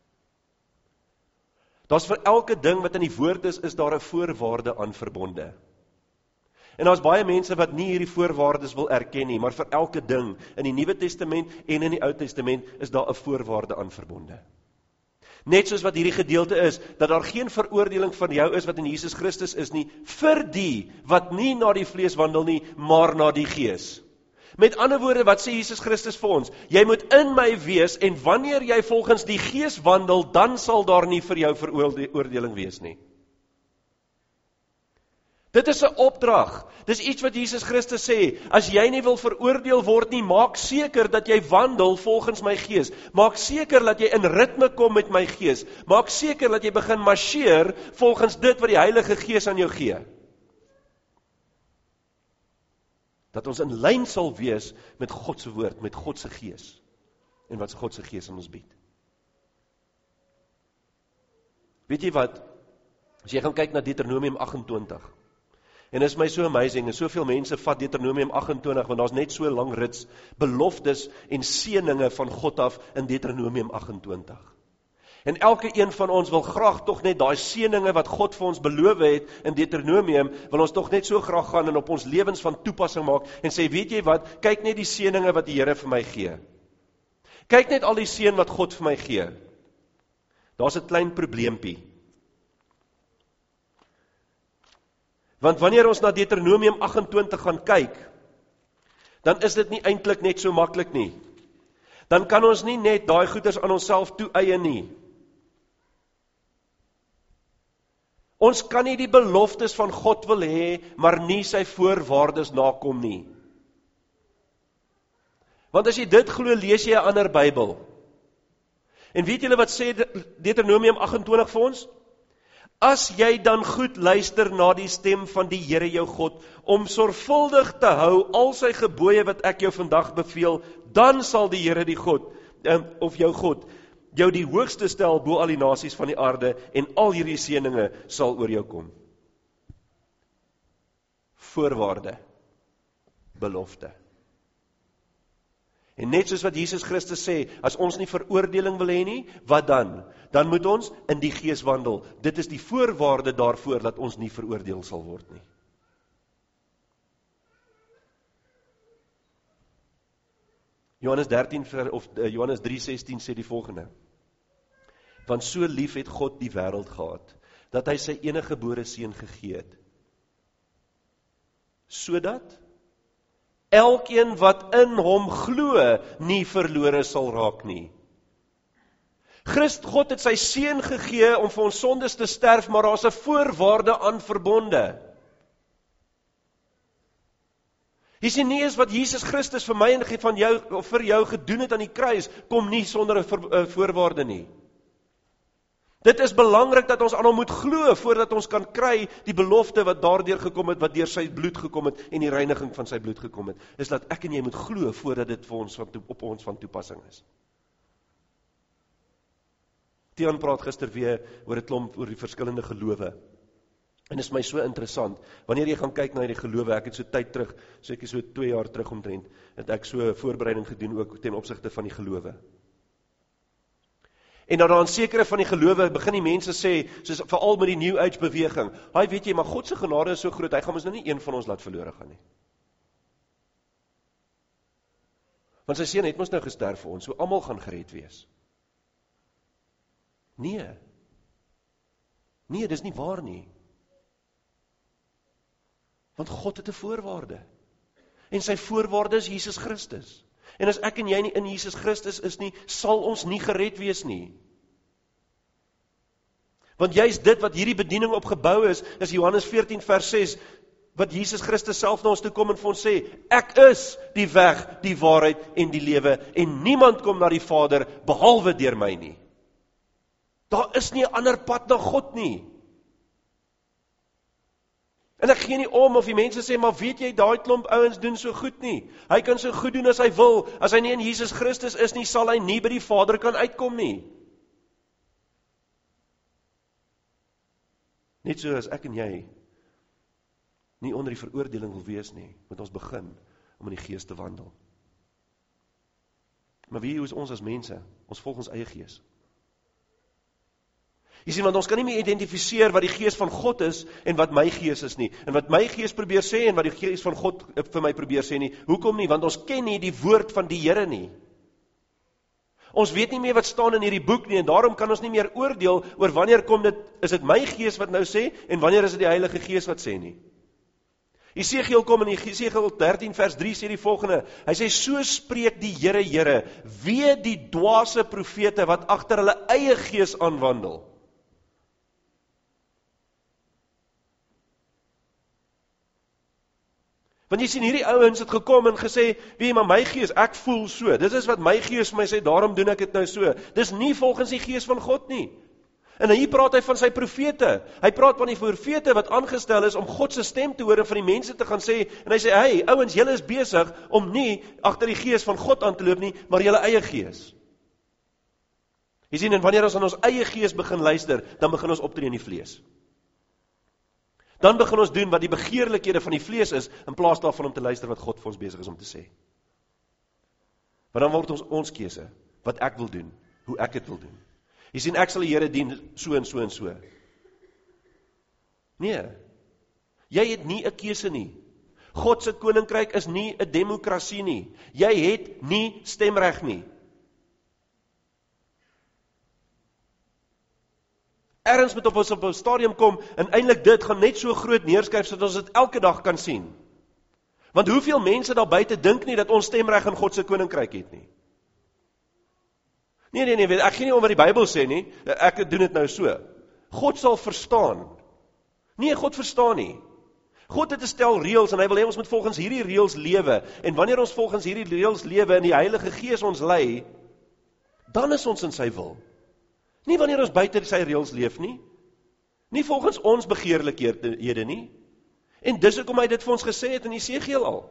Daar's vir elke ding wat in die woord is daar 'n voorwaarde aan verbonde. En daar's baie mense wat nie hierdie voorwaardes wil erken nie, maar vir elke ding in die Nuwe Testament en in die Ou Testament is daar 'n voorwaarde aan verbonde. Net soos wat hierdie gedeelte is, dat daar geen veroordeling van jou is wat in Jesus Christus is nie, vir die wat nie na die vlees wandel nie, maar na die Gees. Met ander woorde, wat sê Jesus Christus vir ons? Jy moet in my wees, en wanneer jy volgens die Gees wandel, dan sal daar nie vir jou veroordeling wees nie. Dit is 'n opdrag. Dis iets wat Jesus Christus sê. As jy nie wil veroordeel word nie, maak seker dat jy wandel volgens my Gees. Maak seker dat jy in ritme kom met my Gees. Maak seker dat jy begin marcheer volgens dit wat die Heilige Gees aan jou gee. Dat ons in lyn sal wees met God se woord, met God se Gees. En wat God se Gees aan ons bied. Weet jy wat? As jy gaan kyk na Deuteronomium 28, en dit is my so amazing, en soveel mense vat Deuteronomium 28, want daar's net so lang rits beloftes en seëninge van God af in Deuteronomium 28. En elke een van ons wil graag tog net daai seëninge wat God vir ons beloof het in Deuteronomium, wil ons tog net so graag gaan en op ons lewens van toepassing maak en sê, weet jy wat, kyk net die seëninge wat die Here vir my gee. Kyk net al die seën wat God vir my gee. Daar's 'n klein probleempie. Want wanneer ons na Deuteronomium 28 gaan kyk, dan is dit nie eintlik net so maklik nie. Dan kan ons nie net daai goeders aan onsself toe-eie nie. Ons kan nie die beloftes van God wil hê, maar nie sy voorwaardes nakom nie. Want as jy dit glo, lees jy 'n ander Bybel. En weet julle wat sê Deuteronomium 28 vir ons? As jy dan goed luister na die stem van die Here jou God, om sorgvuldig te hou al sy gebooie wat ek jou vandag beveel, dan sal die Here die God, of jou God, jou die hoogste stel bo al die nasies van die aarde, en al hierdie seëninge sal oor jou kom. Voorwaarde, belofte. En net soos wat Jesus Christus sê, as ons nie veroordeling wil hê nie, wat dan? Dan moet ons in die Gees wandel. Dit is die voorwaarde daarvoor dat ons nie veroordeel sal word nie. Johannes 3:16 sê die volgende. Want so lief het God die wêreld gehad, dat hy sy eniggebore seun gegee het, sodat elkeen wat in hom glo, nie verlore sal raak nie. God het sy seun gegee om vir ons sondes te sterf, maar daar's 'n voorwaarde aan verbonde. Jy sien, nie eens wat Jesus Christus vir my en van jou, of vir jou gedoen het aan die kruis, kom nie sonder 'n voorwaarde nie. Dit is belangrik dat ons aan hom moet glo, voordat ons kan kry die belofte wat daardeur gekom het, wat deur sy bloed gekom het, en die reiniging van sy bloed gekom het, is dat ek en jy moet glo, voordat dit vir ons op ons van toepassing is. Tiaan praat gister weer oor 'n klomp oor die verskillende gelowe. En dit is my so interessant, wanneer jy gaan kyk na die gelowe, ek het so tyd terug, seker so 2 jaar terug omtrent, het ek so 'n voorbereiding gedoen ook ten opsigte van die gelowe. En dan aan sekere van die gelowe begin die mense sê, soos veral met die New Age beweging, hy weet jy, maar God se genade is so groot, hy gaan ons nou nie een van ons laat verlore gaan nie. Want sy seun het ons nou gesterf vir ons, so almal gaan gered wees. Nee, dis nie waar nie. Want God het 'n voorwaarde. En sy voorwaarde is Jesus Christus. En as ek en jy nie in Jesus Christus is nie, sal ons nie gered wees nie. Want juist dit wat hierdie bediening op gebou is Johannes 14 vers 6, wat Jesus Christus self na ons toe kom en vir ons sê, ek is die weg, die waarheid en die lewe, en niemand kom na die Vader, behalwe deur my nie. Daar is nie 'n ander pad na God nie. En ek gee nie om of die mense sê, maar weet jy, daai klomp ouens doen so goed nie. Hy kan so goed doen as hy wil. As hy nie in Jesus Christus is nie, sal hy nie by die Vader kan uitkom nie. Net so as ek en jy nie onder die veroordeling wil wees nie, moet ons begin om in die gees te wandel. Maar wie is ons as mense? Ons volg ons eie gees. Jy sien, want ons kan nie meer identifiseer wat die gees van God is en wat my gees is nie. En wat my gees probeer sê en wat die gees van God vir my probeer sê nie. Hoekom nie? Want ons ken nie die woord van die Here nie. Ons weet nie meer wat staan in hierdie boek nie en daarom kan ons nie meer oordeel oor wanneer kom dit, is dit my gees wat nou sê en wanneer is dit die Heilige Gees wat sê nie. Esegiel kom in Esegiel 13 vers 3 sê die volgende, hy sê, so spreek die Here, wee die dwaase profete wat agter hulle eie gees aanwandel. Want jy sien, hierdie ouens het gekom en gesê, wie, maar my gees, ek voel so, dit is wat my gees vir my sê, daarom doen ek dit nou so. Dis nie volgens die gees van God nie. En hier praat hy van sy profete. Hy praat van die profete wat aangestel is om God se stem te hoor en van die mense te gaan sê, en hy sê, hey, ouens, julle is besig om nie agter die gees van God aan te loop nie, maar julle eie gees. Jy sien, en wanneer ons aan ons eie gees begin luister, dan begin ons optree in die vlees. Dan begin ons doen wat die begeerlikhede van die vlees is, in plaas daarvan om te luister wat God vir ons besig is om te sê. Want dan word ons keuse, wat ek wil doen, hoe ek dit wil doen. Jy sien, ek sal die Here dien, so en so en so. Nee, jy het nie 'n keuse nie. God se koninkryk is nie 'n demokrasie nie. Jy het nie stemreg nie. Ergens moet op ons op 'n stadium kom, en eintlik dit gaan net so groot neerskryf, sodat ons dit elke dag kan sien. Want hoeveel mense daar buite dink nie, dat ons stemreg in God se koninkryk het nie. Nee, ek gee nie om wat die Bybel sê nie, ek doen dit nou so. God sal verstaan. Nee, God verstaan nie. God het 'n stel reëls, en hy wil hê ons moet volgens hierdie reëls lewe, en wanneer ons volgens hierdie reëls lewe, en die Heilige Gees ons lei, dan is ons in sy wil. Nie wanneer ons buite sy reëls leef nie. Nie volgens ons begeerlikhede nie. En dis hoekom hy dit vir ons gesê het in Esegiel al.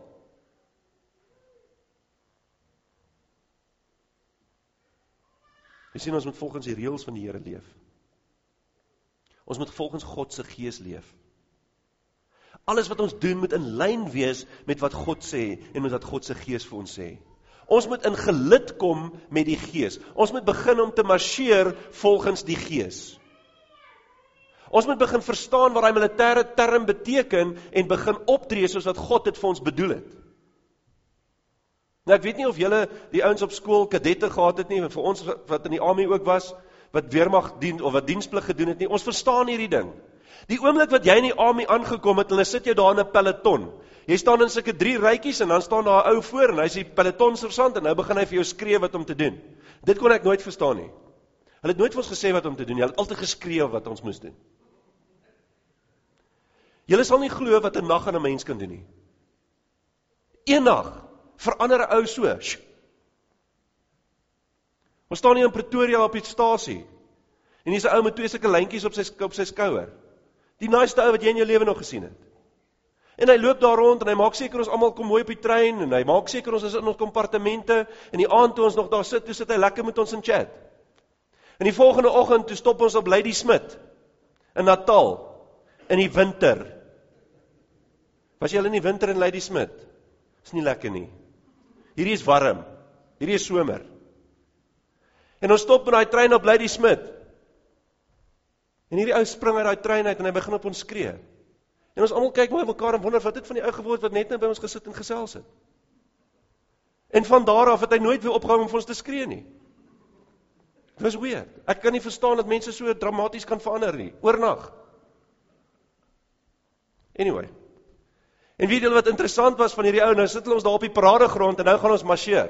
Jy sien, ons moet volgens die reëls van die Here leef. Ons moet volgens God se gees leef. Alles wat ons doen moet in lyn wees met wat God sê en met wat God se gees vir ons sê. Ons moet in gelid kom met die gees. Ons moet begin om te marcheer volgens die gees. Ons moet begin verstaan wat daai militêre term beteken en begin optree soos wat God dit vir ons bedoel het. Nou ek weet nie of julle die ouens op skool kadette gehad het nie, en vir ons wat in die army ook was, wat weermag dien of wat diensplig gedoen het nie, ons verstaan hierdie ding. Die oomblik wat jy in die army aangekom het, hulle sit jou daar in 'n peloton. Jy staan in sulke 3 rytjies en dan staan daar 'n ou voor en hy is die pelotonsersant en nou begin hy vir jou skree wat om te doen. Dit kon ek nooit verstaan nie. Hulle het nooit vir ons gesê wat om te doen, hulle het altyd geskree wat ons moes doen. Julle sal nie glo wat 'n nag aan 'n mens kan doen nie. Een nag verander 'n ou so. Ons staan hier in Pretoria op die stasie. En hier's 'n ou met 2 sulke lyntjies op sy skouer. Die naaste ou wat jy in jou lewe nog gesien het. En hy loop daar rond en hy maak seker ons almal kom mooi op die trein en hy maak seker ons is in ons kompartemente en die aand toe ons nog daar sit, toe sit hy lekker met ons in chat. En die volgende oggend toe stop ons op Ladysmith in Natal in die winter. Was jy al in die winter in Ladysmith? Is nie lekker nie. Hierdie is warm. Hierdie is somer. En ons stop met daai trein op Ladysmith. En hierdie ou spring uit daai trein uit en hy begin op ons skree. En ons almal kyk maar mekaar en wonder wat het van die ou geword wat net nou by ons gesit en gesels het. En van daar af het hy nooit weer opgehou om vir ons te skree nie. Dit was weird. Ek kan nie verstaan dat mense so dramaties kan verander nie, oornag. Anyway. En weet julle wat interessant was van hierdie ou, nou sit ons daar op die paradegrond en nou gaan ons marcheer.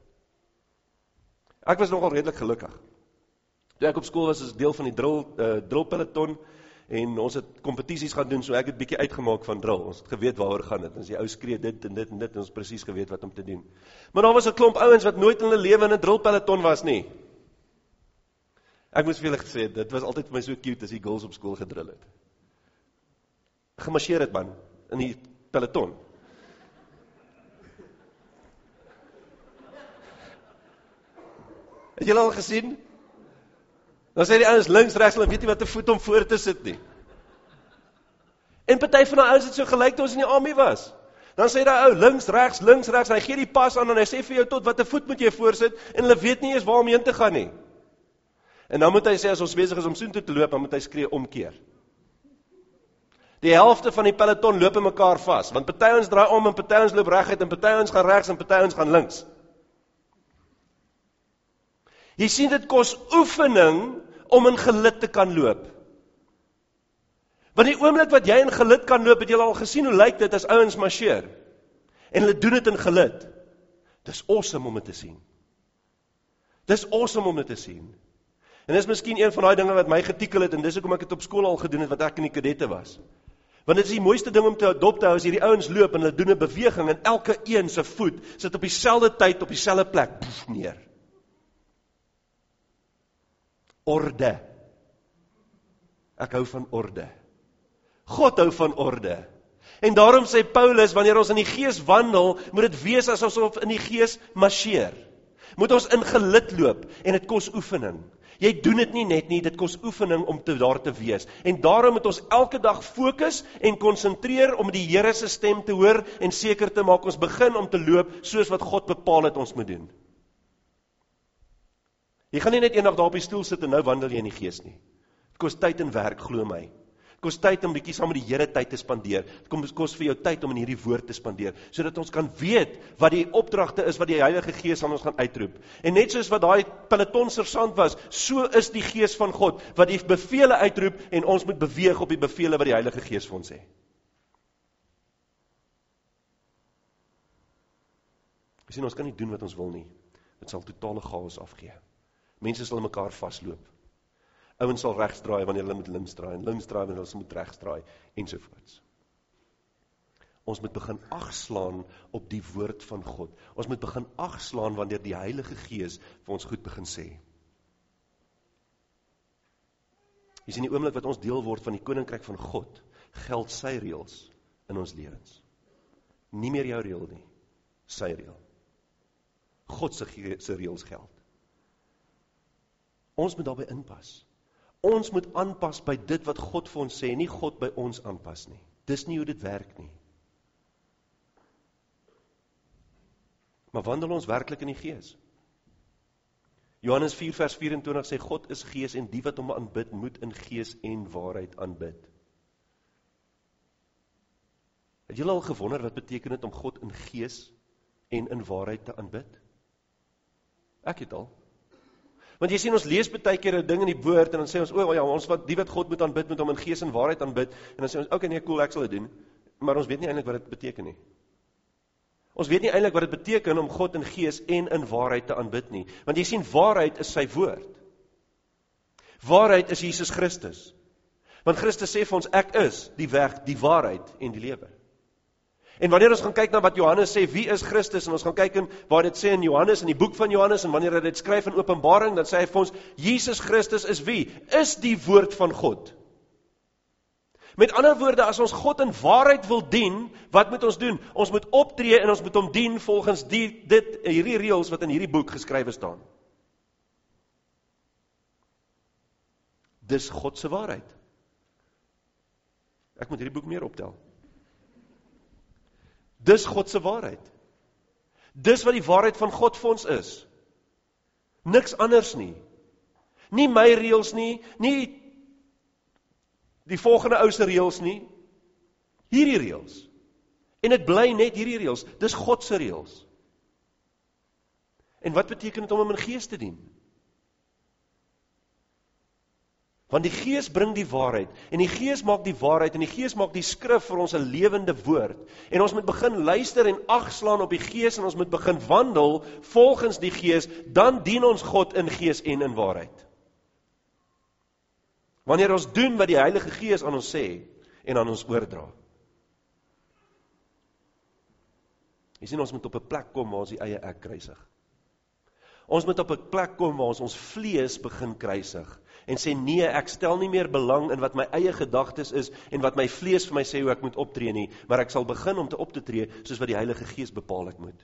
Ek was nogal redelik gelukkig. Toe ek op skool was, is deel van die drillpeloton en ons het kompetisies gaan doen, so ek het bietjie uitgemaak van drill. Ons het geweet waaroor gaan dit. Ons die ou skree dit en dit en dit en ons presies geweet wat om te doen. Maar daar was 'n klomp ouens wat nooit in hulle lewe in 'n drillpeloton was nie. Ek moes vir julle gesê, dit was altyd vir my so cute as die girls op skool gedrill het. Gemarcheer het man, in die peloton. Het julle al gesien? Dan sê die ouens links, regs, hulle weet nie wat 'n voet om voor te sit nie. En party van die ouens het so gelyk toe ons in die army was. Dan sê die ou links, regs, en hy gee die pas aan en hy sê vir jou tot watter voet moet jy voorsit en hulle weet nie eens waar om heen te gaan nie. En dan moet hy sê as ons besig is om soontoe te loop, dan moet hy skree omkeer. Die helfte van die peloton loop in mekaar vas, want party ons draai om en party ons loop reguit en party ons gaan regs en party ons gaan links. Jy sien dit kos oefening om in gelid te kan loop. Want die oomblik wat jy in gelid kan loop, het jy al gesien hoe lyk dit as ouens marcheer. En hulle doen dit in gelid. Dis awesome om dit te sien. Dis awesome om dit te sien. En dis miskien een van daai dinge wat my getikel het en dis hoekom ek dit op skool al gedoen het wat ek in die kadette was. Want dit is die mooiste ding om te dop te hou as hierdie ouens loop en hulle doen 'n beweging en elke een se voet sit op dieselfde tyd op dieselfde plek neer. Orde. Ek hou van orde. God hou van orde. En daarom sê Paulus, wanneer ons in die gees wandel, moet dit wees asof ons in die gees marcheer. Moet ons in gelid loop en dit kos oefening. Jy doen dit nie net nie, dit kos oefening om daar te wees. En daarom moet ons elke dag fokus en konsentreer om die Here se stem te hoor en seker te maak ons begin om te loop soos wat God bepaal het ons moet doen. Jy gaan nie net eendag daar op die stoel sit en nou wandel jy in die gees nie. Dit kos tyd en werk, glo my. Dit kos tyd om bietjie saam met die Here tyd te spandeer. Dit kos vir jou tyd om in hierdie woord te spandeer, sodat ons kan weet wat die opdragte is wat die Heilige Gees aan ons gaan uitroep. En net soos wat daai peloton sersant was, so is die Gees van God wat die bevele uitroep en ons moet beweeg op die bevele wat die Heilige Gees vir ons sê. Jy sien, ons kan nie doen wat ons wil nie. Dit sal totale chaos afgee. Mense sal mekaar vasloop. Ouens sal regs draai wanneer hulle moet links draai en links draai wanneer hulle moet regs draai ensovoorts. Ons moet begin agslaan op die woord van God. Ons moet begin agslaan wanneer die Heilige Gees vir ons goed begin sê. Jy sien die oomblik wat ons deel word van die koninkryk van God, geld sy reëls in ons lewens. Nie meer jou reël nie, sy reël. God se reëls geld. Ons moet daarbey inpas. Ons moet aanpas by dit wat God vir ons sê, nie God by ons aanpas nie. Dis nie hoe dit werk nie. Maar wandel ons werklik in die gees? Johannes 4 vers 24 sê, God is gees en die wat hom aanbid, moet in gees en waarheid aanbid. Het julle al gewonder wat beteken dit om God in gees en in waarheid te aanbid? Ek het al. Want jy sien, ons lees baie keer 'n ding in die woord en dan sê ons, o ja, ons wat die wat God moet aanbid, moet hom in gees en waarheid aanbid. En dan sê ons, okay, nee, cool, ek sal dit doen. Maar ons weet nie eintlik wat dit beteken nie. Ons weet nie eintlik wat dit beteken om God in gees en in waarheid te aanbid nie. Want jy sien, waarheid is sy woord. Waarheid is Jesus Christus. Want Christus sê vir ons, ek is die weg, die waarheid en die lewe. En wanneer ons gaan kyk na wat Johannes sê, wie is Christus, en ons gaan kyk in waar dit sê in Johannes, in die boek van Johannes, en wanneer hy dit skryf in Openbaring, dan sê hy vir ons, Jesus Christus is wie? Is die woord van God. Met ander woorde, as ons God in waarheid wil dien, wat moet ons doen? Ons moet optree en ons moet hom dien volgens hierdie reëls wat in hierdie boek geskrywe staan. Dis God se waarheid. Ek moet hierdie boek meer optel. Dis God se waarheid. Dis wat die waarheid van God vir ons is. Niks anders nie. Nie my reëls nie, nie die volgende ou se reëls nie. Hierdie reëls. En dit bly net hierdie reëls. Dis God se reëls. En wat beteken dit om hom in gees te dien? Want die Gees bring die waarheid, en die Gees maak die waarheid, en die Gees maak die skrif vir ons 'n lewende woord. En ons moet begin luister en ag slaan op die Gees, en ons moet begin wandel volgens die Gees, dan dien ons God in gees en in waarheid. Wanneer ons doen wat die Heilige Gees aan ons sê, en aan ons oordra. Jy sien, ons moet op 'n plek kom waar ons die eie ek kruisig. Ons moet op 'n plek kom waar ons vlees begin kruisig en sê nee, ek stel nie meer belang in wat my eie gedagtes is en wat my vlees vir my sê hoe ek moet optree nie, maar ek sal begin om te op te tree soos wat die Heilige Gees bepaal ek moet.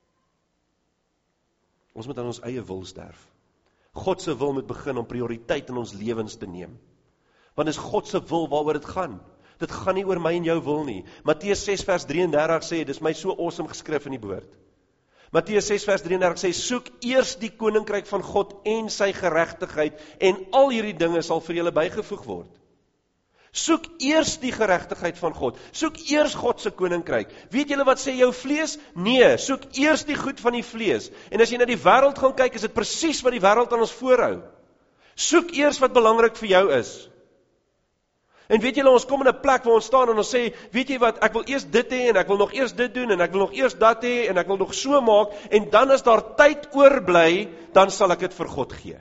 Ons moet aan ons eie wil sterf. God se wil moet begin om prioriteit in ons lewens te neem. Want dis God se wil waaroor dit gaan. Dit gaan nie oor my en jou wil nie. Matteus 6 vers 33 sê, dis my so awesome geskrif in die woord. Matteus 6 vers 33 sê, soek eers die koninkryk van God en sy geregtigheid en al hierdie dinge sal vir julle bygevoeg word. Soek eers die geregtigheid van God. Soek eers God se koninkryk. Weet julle wat sê jou vlees? Nee, soek eers die goed van die vlees. En as jy na die wêreld gaan kyk, is dit presies wat die wêreld aan ons voorhou. Soek eers wat belangrik vir jou is. En weet julle, ons kom in 'n plek waar ons staan en ons sê, weet jy wat, ek wil eers dit hê en ek wil nog eers dit doen en ek wil nog eers dat hê en ek wil nog so maak en dan as daar tyd oorbly, dan sal ek dit vir God gee.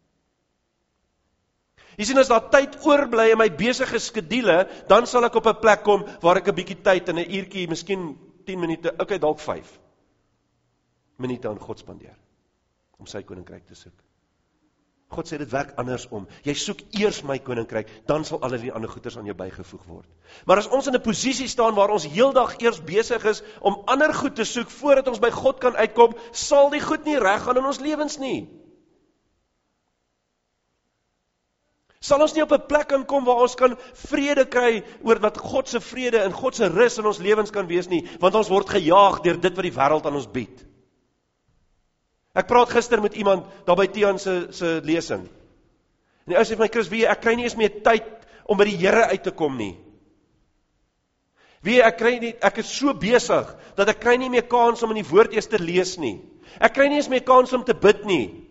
Jy sien, as daar tyd oorbly in my besige skedule, dan sal ek op 'n plek kom waar ek 'n bietjie tyd in 'n uurtjie, miskien 10 minute, okay, dalk 5 minute aan God spandeer om sy koninkryk te soek. God sê dit werk andersom. Jy soek eers my koninkryk, dan sal al die ander goeders aan jou bygevoeg word. Maar as ons in 'n posisie staan waar ons heeldag eers besig is om ander goed te soek voordat ons by God kan uitkom, sal die goed nie reg gaan in ons lewens nie. Sal ons nie op 'n plek aankom waar ons kan vrede kry oor wat God se vrede en God se rus in ons lewens kan wees nie, want ons word gejaag deur dit wat die wêreld aan ons bied. Ek praat gister met iemand daar by Tiaan se lesing. En die ou sê vir my, Chris, weet jy, ek kry nie eens meer tyd om by die Here uit te kom nie. Weet jy, ek is so besig dat ek kry nie meer kans om in die woord eers te lees nie. Ek kry nie eens meer kans om te bid nie.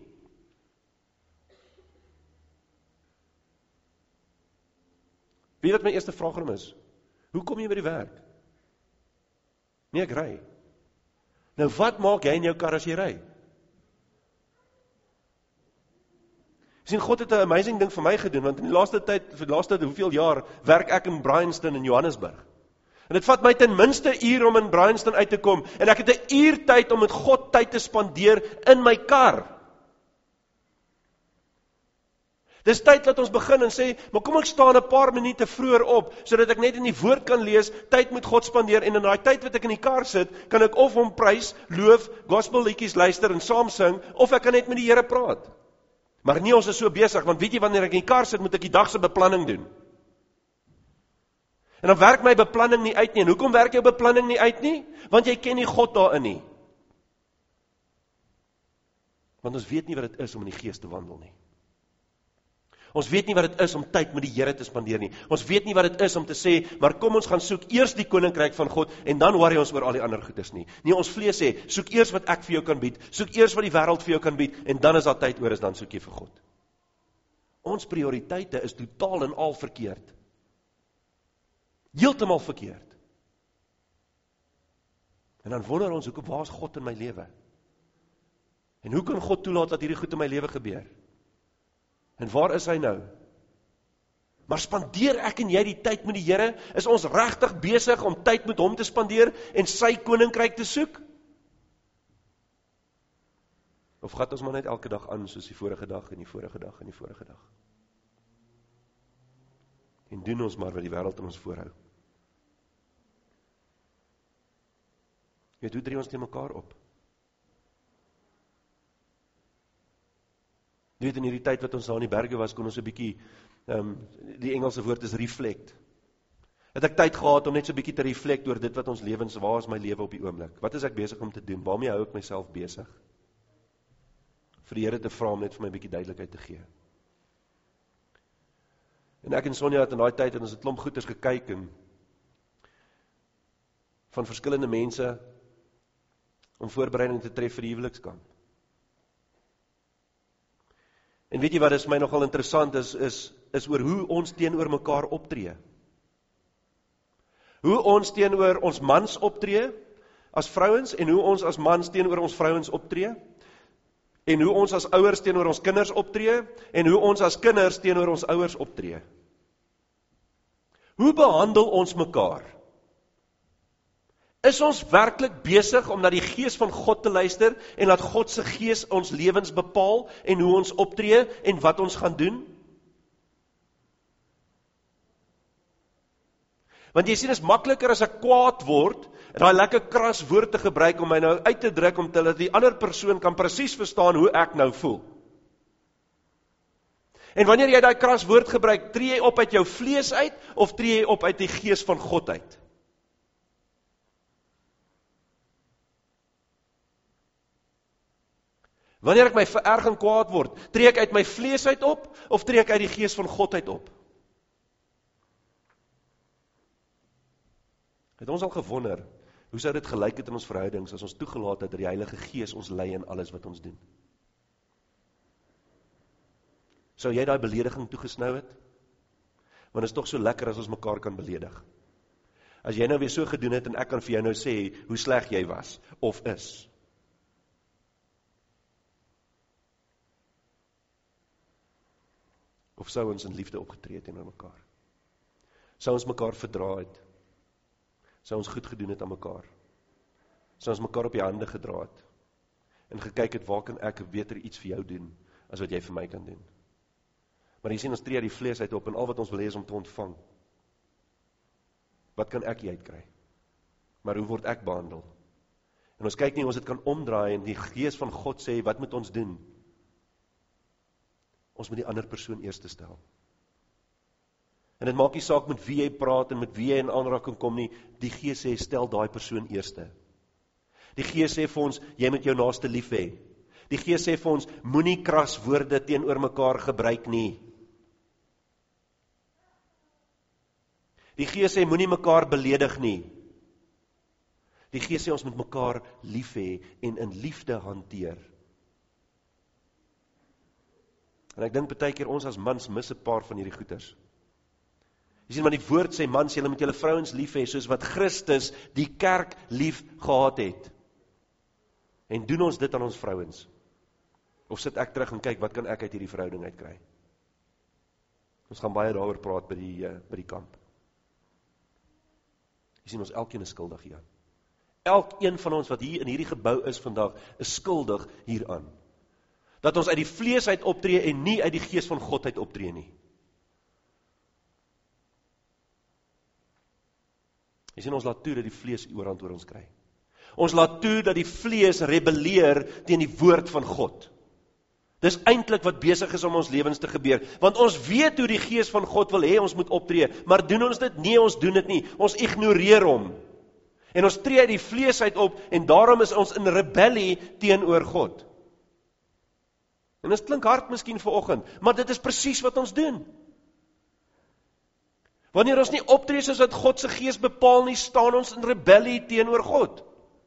Weet jy wat my eerste vraag aan hom is? Hoe kom jy by die werk? Nee, ek ry. Nou wat maak jy in jou kar as jy ry? Sien, God het 'n amazing ding vir my gedoen, want in die laaste hoeveel jaar, werk ek in Bryanston in Johannesburg. En dit vat my ten minste uur om in Bryanston uit te kom, en ek het 'n uur tyd om met God tyd te spandeer in my kar. Dis tyd dat ons begin en sê, maar kom ek staan 'n paar minute vroeër op, sodat ek net in die woord kan lees, tyd met God spandeer, en in daai tyd wat ek in die kar sit, kan ek of hom prys, loof, gospelliedjies luister en saam sing, of ek kan net met die Here praat. Maar nie, ons is so besig, want weet jy, wanneer ek in die kar sit, moet ek die dag se beplanning doen. En dan werk my beplanning nie uit nie. En hoekom werk jou beplanning nie uit nie? Want jy ken nie God daarin nie. Want ons weet nie wat dit is om in die Gees te wandel nie. Ons weet nie wat dit is om tyd met die Here te spandeer nie. Ons weet nie wat dit is om te sê, maar kom ons gaan soek eers die koninkryk van God en dan worry ons oor al die ander goeders nie. Nee, ons vlees sê, soek eers wat ek vir jou kan bied, soek eers wat die wêreld vir jou kan bied en dan as daar tyd oor is, dan soek jy vir God. Ons prioriteite is totaal en al verkeerd. Heeltemal verkeerd. En dan wonder ons, waar is God in my lewe? En hoe kan God toelaat dat hierdie goed in my lewe gebeur? En waar is hy nou? Maar spandeer ek en jy die tyd met die Here? Is ons regtig besig om tyd met hom te spandeer en sy koninkryk te soek? Of gaan ons maar net elke dag aan soos die vorige dag en die vorige dag en die vorige dag? En doen ons maar wat die wêreld aan ons voorhou. Jy hoe tree ons teen mekaar op? Jy weet, in hierdie tyd wat ons daar in die berge was, kon ons 'n bietjie, die Engelse woord is reflect. Het ek tyd gehad om net so 'n bietjie te reflect oor dit wat ons lewens, waar is my lewe op die oomblik? Wat is ek besig om te doen? Waarmee hou ek myself besig? Vir die Here te vra om net vir my 'n bietjie duidelikheid te gee. En ek en Sonja het in daai tyd, en ons het 'n klomp goeders gekyk, en van verskillende mense, om voorbereiding te tref vir die huwelikskamp. En weet jy wat is my nogal interessant is oor hoe ons teenoor mekaar optree. Hoe ons teenoor ons mans optree as vrouens, en hoe ons as mans teenoor ons vrouens optree, en hoe ons as ouers teenoor ons kinders optree, en hoe ons as kinders teenoor ons ouers optree. Hoe behandel ons mekaar? Is ons werklik besig om na die Gees van God te luister en laat God se Gees ons lewens bepaal en hoe ons optree en wat ons gaan doen? Want jy sien, is makliker as ek kwaad word, en daai lekker kras woord te gebruik om my nou uit te druk om te laat die ander persoon kan presies verstaan hoe ek nou voel. En wanneer jy daai kras woord gebruik, tree jy op uit jou vlees uit of tree jy op uit die Gees van God uit? Wanneer ek my vererg en kwaad word, tree ek uit my vlees uit op of tree ek uit die Gees van God uit op? Het ons al gewonder, hoe sou dit gelyk het in ons verhoudings as ons toegelaat het dat die Heilige Gees ons lei in alles wat ons doen? Sou jy daai belediging toegesnou het? Want dit is tog so lekker as ons mekaar kan beledig. As jy nou weer so gedoen het en ek kan vir jou nou sê hoe sleg jy was of is. Of sou ons in liefde opgetree teenoor mekaar? Sou ons mekaar verdra het? Sou ons goed gedoen het aan mekaar? Sou ons mekaar op die hande gedra het? En gekyk het, waar kan ek beter iets vir jou doen, as wat jy vir my kan doen? Maar jy sien, ons tree uit die vlees uit op, en al wat ons wil hê is om te ontvang. Wat kan ek uitkry? Maar hoe word ek behandel? En ons kyk nie, ons het kan omdraai, en die Gees van God sê, wat moet ons doen? Ons moet die ander persoon eerste stel. En dit maak nie saak met wie jy praat en met wie jy in aanraking kom nie, die Gees sê, stel daai persoon eerste. Die Gees sê vir ons, jy moet jou naaste lief hê. Die Gees sê vir ons, moenie kras woorde teenoor mekaar gebruik nie. Die Gees sê, moenie mekaar beledig nie. Die Gees sê, ons moet mekaar lief hê en in liefde hanteer. En ek dink baie keer ons as mans mis 'n paar van hierdie goeters. Jy sien, maar die woord sê, mans, julle moet julle vrouens lief hê, soos wat Christus die kerk lief gehad het. En doen ons dit aan ons vrouens? Of sit ek terug en kyk, wat kan ek uit hierdie verhouding uitkry? Ons gaan baie daaroor praat by die kamp. Jy sien, ons elkeen is skuldig hieraan. Elkeen van ons wat hier in hierdie gebou is vandag, is skuldig hieraan. Dat ons uit die vlees uit optree en nie uit die Gees van God uit optree nie. Jy sien, ons laat toe dat die vlees oorhand oor ons kry. Ons laat toe dat die vlees rebelleer teen die woord van God. Dis eintlik wat besig is om ons lewens te gebeur, want ons weet hoe die Gees van God wil hê ons moet optree, maar doen ons dit? Nee, ons doen dit nie. Ons ignoreer hom. En ons tree uit die vlees uit op, en daarom is ons in rebellie teenoor God. En dit klink hard miskien vanoggend, maar dit is presies wat ons doen. Wanneer ons nie optree soos wat God se Gees bepaal nie, staan ons in rebellie teenoor God.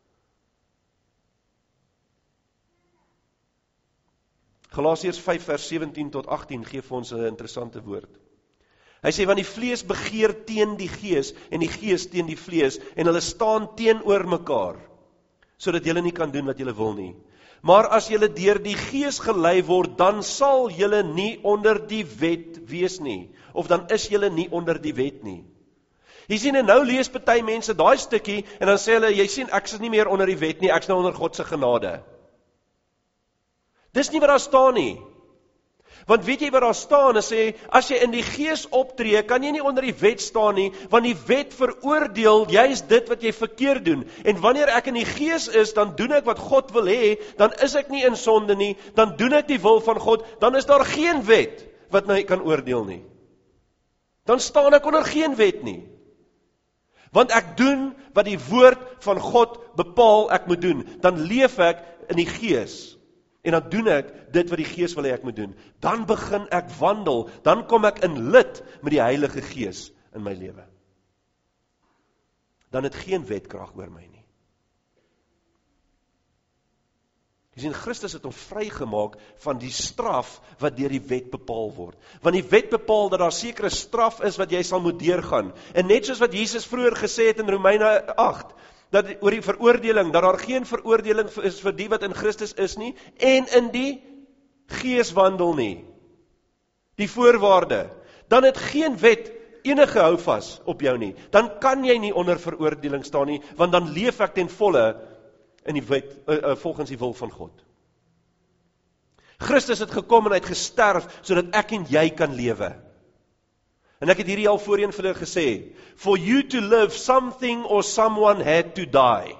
Galasiërs 5 vers 17 tot 18 gee vir ons 'n interessante woord. Hy sê, want die vlees begeer teen die Gees, en die Gees teen die vlees, en hulle staan teenoor mekaar, sodat julle nie kan doen wat julle wil nie. Maar as julle deur die Gees gelei word, dan sal julle nie onder die wet wees nie. Of dan is julle nie onder die wet nie. Jy sien, en nou lees party mense daai stukkie, en dan sê hulle, jy sien, ek is nie meer onder die wet nie, ek is nou onder God se genade. Dis nie wat daar staan nie. Want weet jy wat daar staan, en sê, as jy in die Gees optree, kan jy nie onder die wet staan nie, want die wet veroordeel juist dit wat jy verkeerd doen. En wanneer ek in die Gees is, dan doen ek wat God wil hê, dan is ek nie in sonde nie, dan doen ek die wil van God, dan is daar geen wet wat my kan oordeel nie. Dan staan ek onder geen wet nie. Want ek doen wat die woord van God bepaal ek moet doen. Dan leef ek in die Gees. En dan doen ek dit wat die Gees wil hê ek moet doen. Dan begin ek wandel. Dan kom ek in lid met die Heilige Gees in my lewe. Dan het geen wetkrag oor my nie. Jy sien, Christus het hom vrygemaak van die straf wat deur die wet bepaal word. Want die wet bepaal dat daar sekere straf is wat jy sal moet deurgaan. En net soos wat Jesus vroeër gesê het in Romeine 8, dat oor die veroordeling, dat daar geen veroordeling is vir die wat in Christus is nie, en in die Gees wandel nie. Die voorwaarde. Dan het geen wet enige houvas op jou nie. Dan kan jy nie onder veroordeling staan nie, want dan leef ek ten volle in die wet, volgens die wil van God. Christus het gekom en hy het gesterf, sodat ek en jy kan lewe. En ek het hierdie al voorheen vir julle gesê, for you to live, something or someone had to die.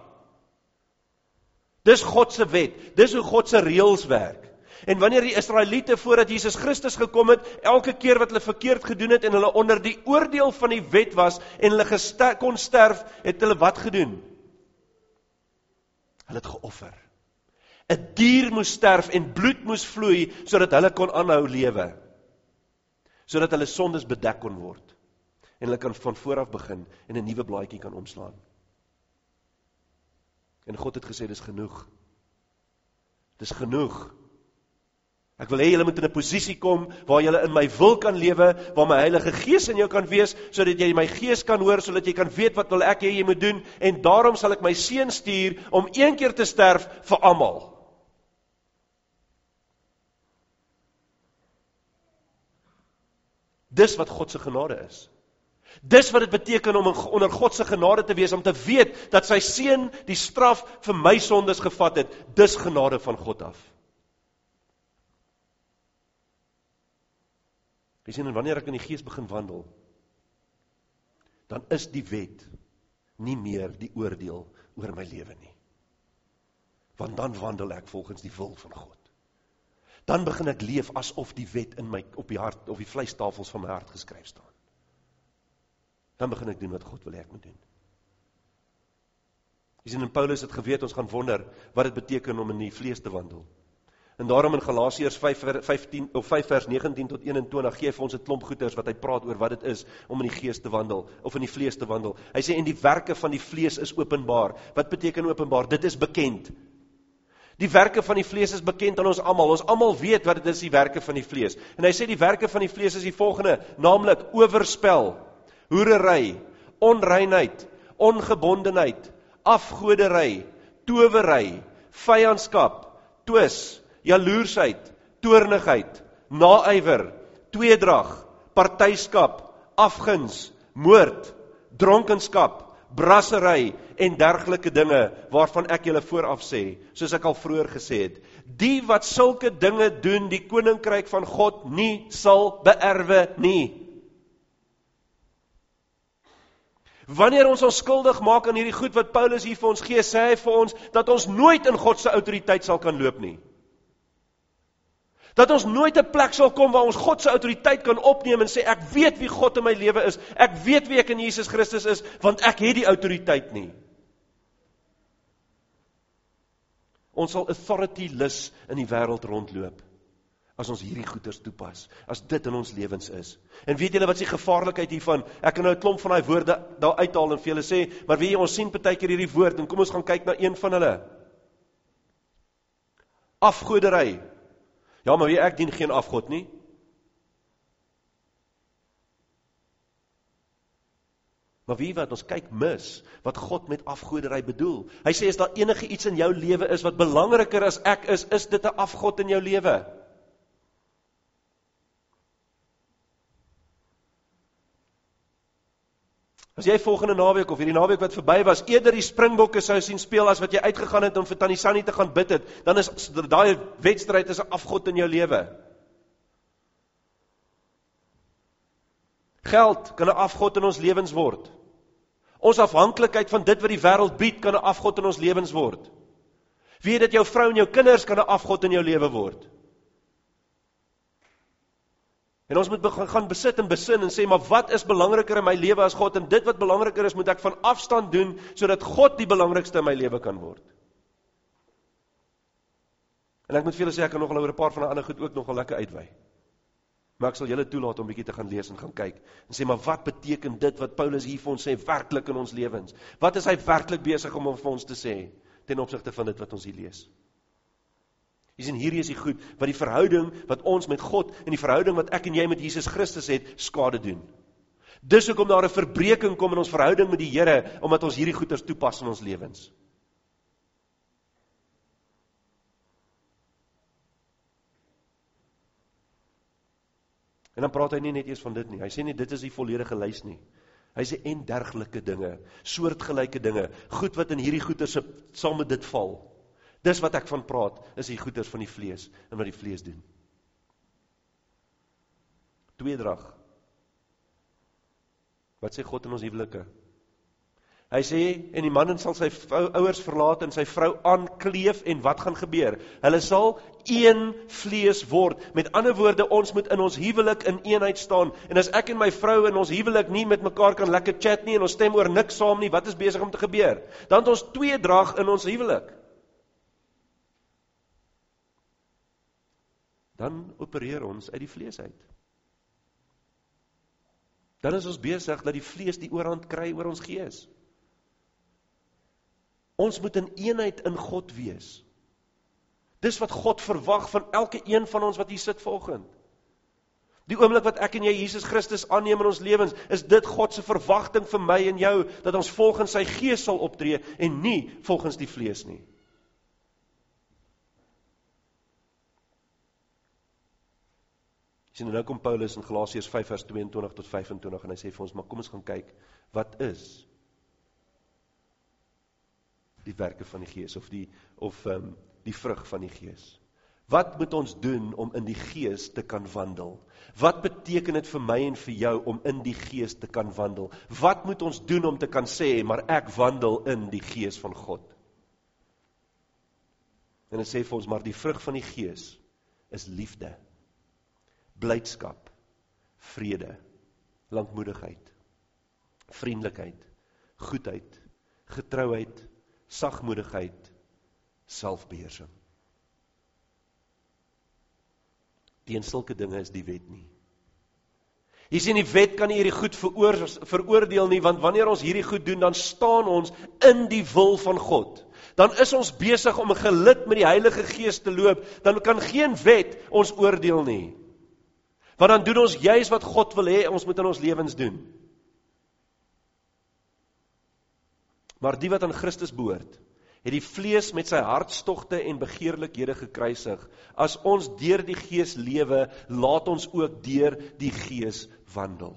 Dis God se wet, dis hoe God se reëls werk. En wanneer die Israeliete voordat Jesus Christus gekom het, elke keer wat hulle verkeerd gedoen het en hulle onder die oordeel van die wet was en hulle kon sterf, het hulle wat gedoen? Hulle het geoffer. 'n dier moes sterf en bloed moes vloei, sodat hulle kon aanhou lewe. Sodat hulle sondes bedek kon word. En hulle kan van vooraf begin en 'n nuwe blaadjie kan omslaan. En God het gesê, dis genoeg. Dis genoeg. Ek wil hê julle moet in 'n posisie kom, waar julle in my wil kan lewe, waar my Heilige Gees in jou kan wees, sodat jy my Gees kan hoor, sodat jy kan weet wat wil ek hê jy moet doen, en daarom sal ek my seun stuur, om een keer te sterf vir almal. Dis wat God se genade is. Dis wat dit beteken om onder God se genade te wees, om te weet dat sy seun die straf vir my sondes gevat het. Dis genade van God af. Jy sien, en wanneer ek in die Gees begin wandel, dan is die wet nie meer die oordeel oor my lewe nie. Want dan wandel ek volgens die wil van God. Dan begin ek leef asof die wet in my, op die hart, op die vleistafels van my hart geskryf staan. Dan begin ek doen wat God wil hê ek moet doen. Jy sien, en Paulus het geweet, ons gaan wonder wat dit beteken om in die vlees te wandel. En daarom in Galasiërs 5 vers 19 tot 21 gee vir ons 'n klomp goeders wat hy praat oor wat dit is om in die gees te wandel, of in die vlees te wandel. Hy sê, en die werke van die vlees is openbaar. Wat beteken openbaar? Dit is bekend. Die werke van die vlees is bekend aan ons almal. Ons almal weet wat dit is, die werke van die vlees. En hy sê, die werke van die vlees is die volgende, naamlik oorspel, hoerery, onreinheid, ongebondenheid, afgodery, towery, vyandskap, twis, jaloersheid, toornigheid, naaiwer, tweedrag, partyskap, afguns, moord, dronkenskap, brassery en dergelike dinge waarvan ek julle vooraf sê, soos ek al vroeër gesê het. Die wat sulke dinge doen, die koninkryk van God nie sal beerwe nie. Wanneer ons skuldig maak aan hierdie goed wat Paulus hier vir ons gee, sê hy vir ons dat ons nooit in God se autoriteit sal kan loop nie. Dat ons nooit 'n plek sal kom waar ons God se autoriteit kan opneem en sê, ek weet wie God in my lewe is, ek weet wie ek in Jesus Christus is, want ek het die autoriteit nie. Ons sal authorityless in die wêreld rondloop, as ons hierdie goeders toepas, as dit in ons lewens is. En weet julle wat is die gevaarlikheid hiervan? Ek kan nou 'n klomp van daai woorde daar uithaal en vir julle sê, maar weet jy, ons sien partykeer hierdie woord, en kom ons gaan kyk na een van hulle. Afgodery. Ja, maar weet ek dien geen afgod nie. Maar wie wat, ons kyk mis wat God met afgoderry bedoel. Hy sê, as daar enige iets in jou lewe is wat belangriker as ek is dit 'n afgod in jou lewe. As jy volgende naweek of hierdie naweek wat verby was, eerder die Springbokke sou sien speel as wat jy uitgegaan het om vir Tannie Sunny te gaan bid het, dan is daai wedstryd 'n afgod in jou lewe. Geld kan 'n afgod in ons lewens word. Ons afhanklikheid van dit wat die wêreld bied, kan 'n afgod in ons lewens word. Weet dat jou vrou en jou kinders kan 'n afgod in jou lewe word. En ons moet gaan besit en besin en sê, maar wat is belangriker in my lewe as God? En dit wat belangriker is, moet ek van afstand doen, sodat God die belangrikste in my lewe kan word. En ek moet vir julle sê, ek kan nogal oor 'n paar van die ander goed ook nogal lekker uitwy. Maar ek sal julle toelaat om bietjie te gaan lees en gaan kyk. En sê, maar wat beteken dit wat Paulus hier vir ons sê, werklik in ons lewens? Wat is hy werklik besig om vir ons te sê, ten opsigte van dit wat ons hier lees? Jy sien, hierdie is die goed, wat die verhouding wat ons met God, en die verhouding wat ek en jy met Jesus Christus het, skade doen. Dis hoekom daar 'n verbreeking kom in ons verhouding met die Here, omdat ons hierdie goeders toepas in ons lewens. En dan praat hy nie net eers van dit nie. Hy sê nie dit is die volledige lys nie. Hy sê en dergelike dinge, soortgelyke dinge, goed wat in hierdie goeders saam met dit val. Dis wat ek van praat, is die goeders van die vlees en wat die vlees doen. Tweedrag. Wat sê God in ons huwelike? Hy sê, en die man sal sy ouers verlaat en sy vrou aankleef, en wat gaan gebeur? Hulle sal een vlees word. Met ander woorde, ons moet in ons huwelik in eenheid staan. En as ek en my vrou in ons huwelik nie met mekaar kan lekker chat nie, en ons stem oor niks saam nie, wat is besig om te gebeur? Dan het ons tweedrag in ons huwelik. Dan opereer ons uit die vlees uit. Dan is ons besig dat die vlees die oorhand kry oor ons gees. Ons moet in eenheid in God wees. Dis wat God verwag van elke een van ons wat hier sit vanoggend. Die oomblik wat ek en jy Jesus Christus aanneem in ons lewens, is dit God se verwagting vir my en jou, dat ons volgens sy gees sal optree, en nie volgens die vlees nie. Sien, nou kom Paulus in Galasiërs 5 vers 22 tot 25 en hy sê vir ons, maar kom ons gaan kyk, wat is die werke van die gees, of die vrug van die gees? Wat moet ons doen om in die gees te kan wandel? Wat beteken dit vir my en vir jou om in die gees te kan wandel? Wat moet ons doen om te kan sê, maar ek wandel in die gees van God? En hy sê vir ons, maar die vrug van die gees is liefde, blydskap, vrede, lankmoedigheid, vriendelikheid, goedheid, getrouheid, sagmoedigheid, selfbeheersing. Teen sulke dinge is die wet nie. Jy sien, die wet kan nie hierdie goed veroordeel nie, want wanneer ons hierdie goed doen, dan staan ons in die wil van God. Dan is ons besig om gelid met die Heilige Gees te loop, dan kan geen wet ons oordeel nie. Want dan doen ons juis wat God wil hê, ons moet in ons lewens doen. Maar die wat aan Christus behoort, het die vlees met sy hartstogte en begeerlikhede gekruisig. As ons deur die Gees lewe, laat ons ook deur die Gees wandel.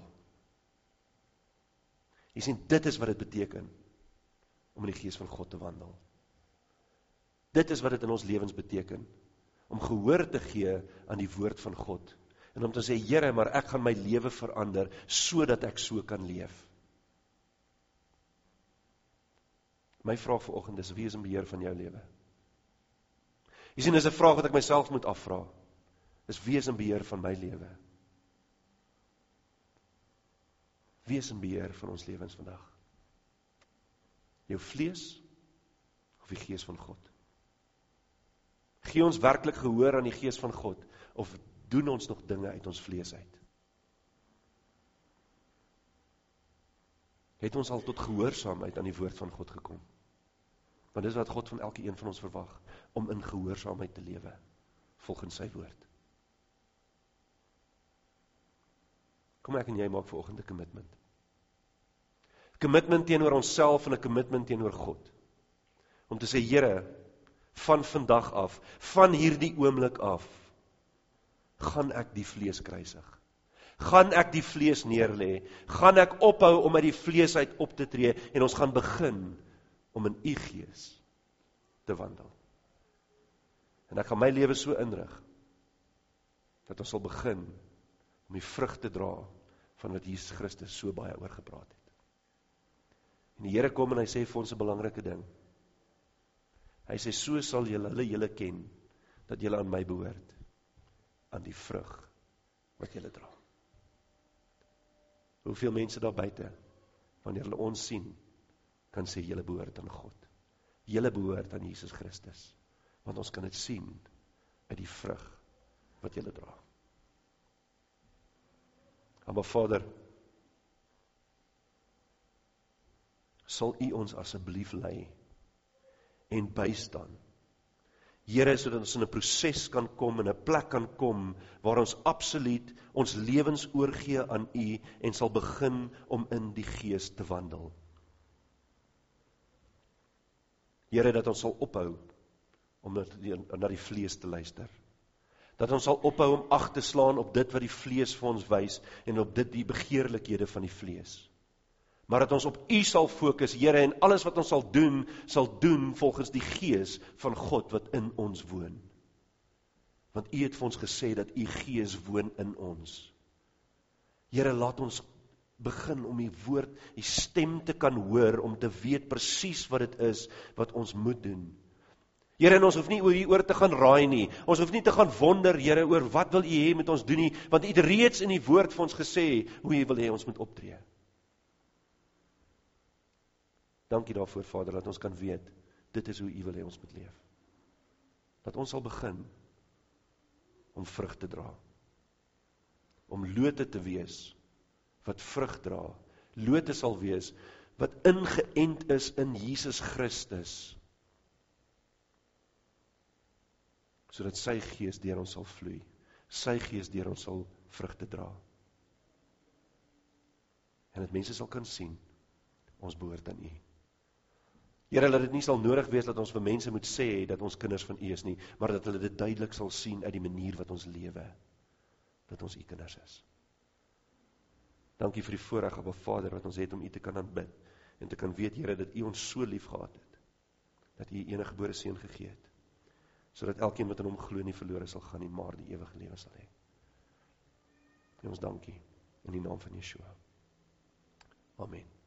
Jy sien, dit is wat dit beteken om in die Gees van God te wandel. Dit is wat dit in ons lewens beteken, om gehoor te gee aan die woord van God. En om te sê, Here, maar ek gaan my lewe verander, sodat ek so kan leef. My vraag vanoggend is, wie is in beheer van jou lewe? Jy sien, dis 'n vraag wat ek myself moet afvra. Is wie is in beheer van my lewe? Wie is in beheer van ons lewens vandag? Jou vlees of die Gees van God? Gee ons werklik gehoor aan die Gees van God, of doen ons nog dinge uit ons vlees uit? Het ons al tot gehoorsaamheid aan die woord van God gekom? Want dis wat God van elke een van ons verwag, om in gehoorsaamheid te lewe, volgens sy woord. Kom ek en jy maak vanoggend 'n commitment. commitment teenoor onsself en 'n commitment teenoor God. Om te sê, Here, van vandag af, van hierdie oomblik af, gaan ek die vlees kruisig. Gaan ek die vlees neerlê, gaan ek ophou om uit die vlees uit op te tree, en ons gaan begin om in U gees te wandel. En ek gaan my lewe so inrig, dat ons sal begin om die vrug te dra van wat Jesus Christus so baie oor gepraat het. En die Here kom en hy sê vir ons 'n belangrike ding. Hy sê, so sal julle ken, dat julle aan my behoort, aan die vrug wat julle dra. Hoeveel mense daar buite, wanneer hulle ons sien, kan sê, julle behoort aan God. Julle behoort aan Jesus Christus. Want ons kan dit sien uit die vrug wat julle dra. Maar Vader, sal U ons asseblief lei en bystaan. Here, sodat ons in 'n proses kan kom, in 'n plek kan kom, waar ons absoluut ons lewens oorgee aan U, en sal begin om in die gees te wandel. Here, dat ons sal ophou om na die vlees te luister. Dat ons sal ophou om ag te slaan op dit wat die vlees vir ons wys, en op dit die begeerlikhede van die vlees. Maar dat ons op U sal fokus, Here, en alles wat ons sal doen volgens die gees van God wat in ons woon. Want U het vir ons gesê dat U gees woon in ons. Here, laat ons begin om U woord, U stem te kan hoor, om te weet presies wat dit is wat ons moet doen. Here, en ons hoef nie oor te gaan raai nie. Ons hoef nie te gaan wonder, Here, oor wat wil U hê met ons doen nie, want U het reeds in die woord vir ons gesê hoe U wil hê ons moet optree. Dankie daarvoor, Vader, dat ons kan weet, dit is hoe U wil hê ons moet leef. Dat ons sal begin om vrug te dra. Om lote te wees wat vrug dra. Lote sal wees wat ingeënt is in Jesus Christus, sodat sy gees deur ons sal vloei, sy gees deur ons sal vrugte dra. En dat mense sal kan sien, ons behoort aan U. Here, dat dit nie sal nodig wees dat ons vir mense moet sê dat ons kinders van U is nie, maar dat hulle dit duidelik sal sien uit die manier wat ons lewe, dat ons U kinders is. Dankie vir die voorreg, Abba Vader, wat ons het om U te kan aanbid, en te kan weet, Here, dat U ons so lief gehad het, dat U enige gebore seun gegee het, sodat elkeen wat in hom glo nie verlore sal gaan nie, maar die ewige lewe sal hê. En ons dankie in die naam van Yeshua. Amen.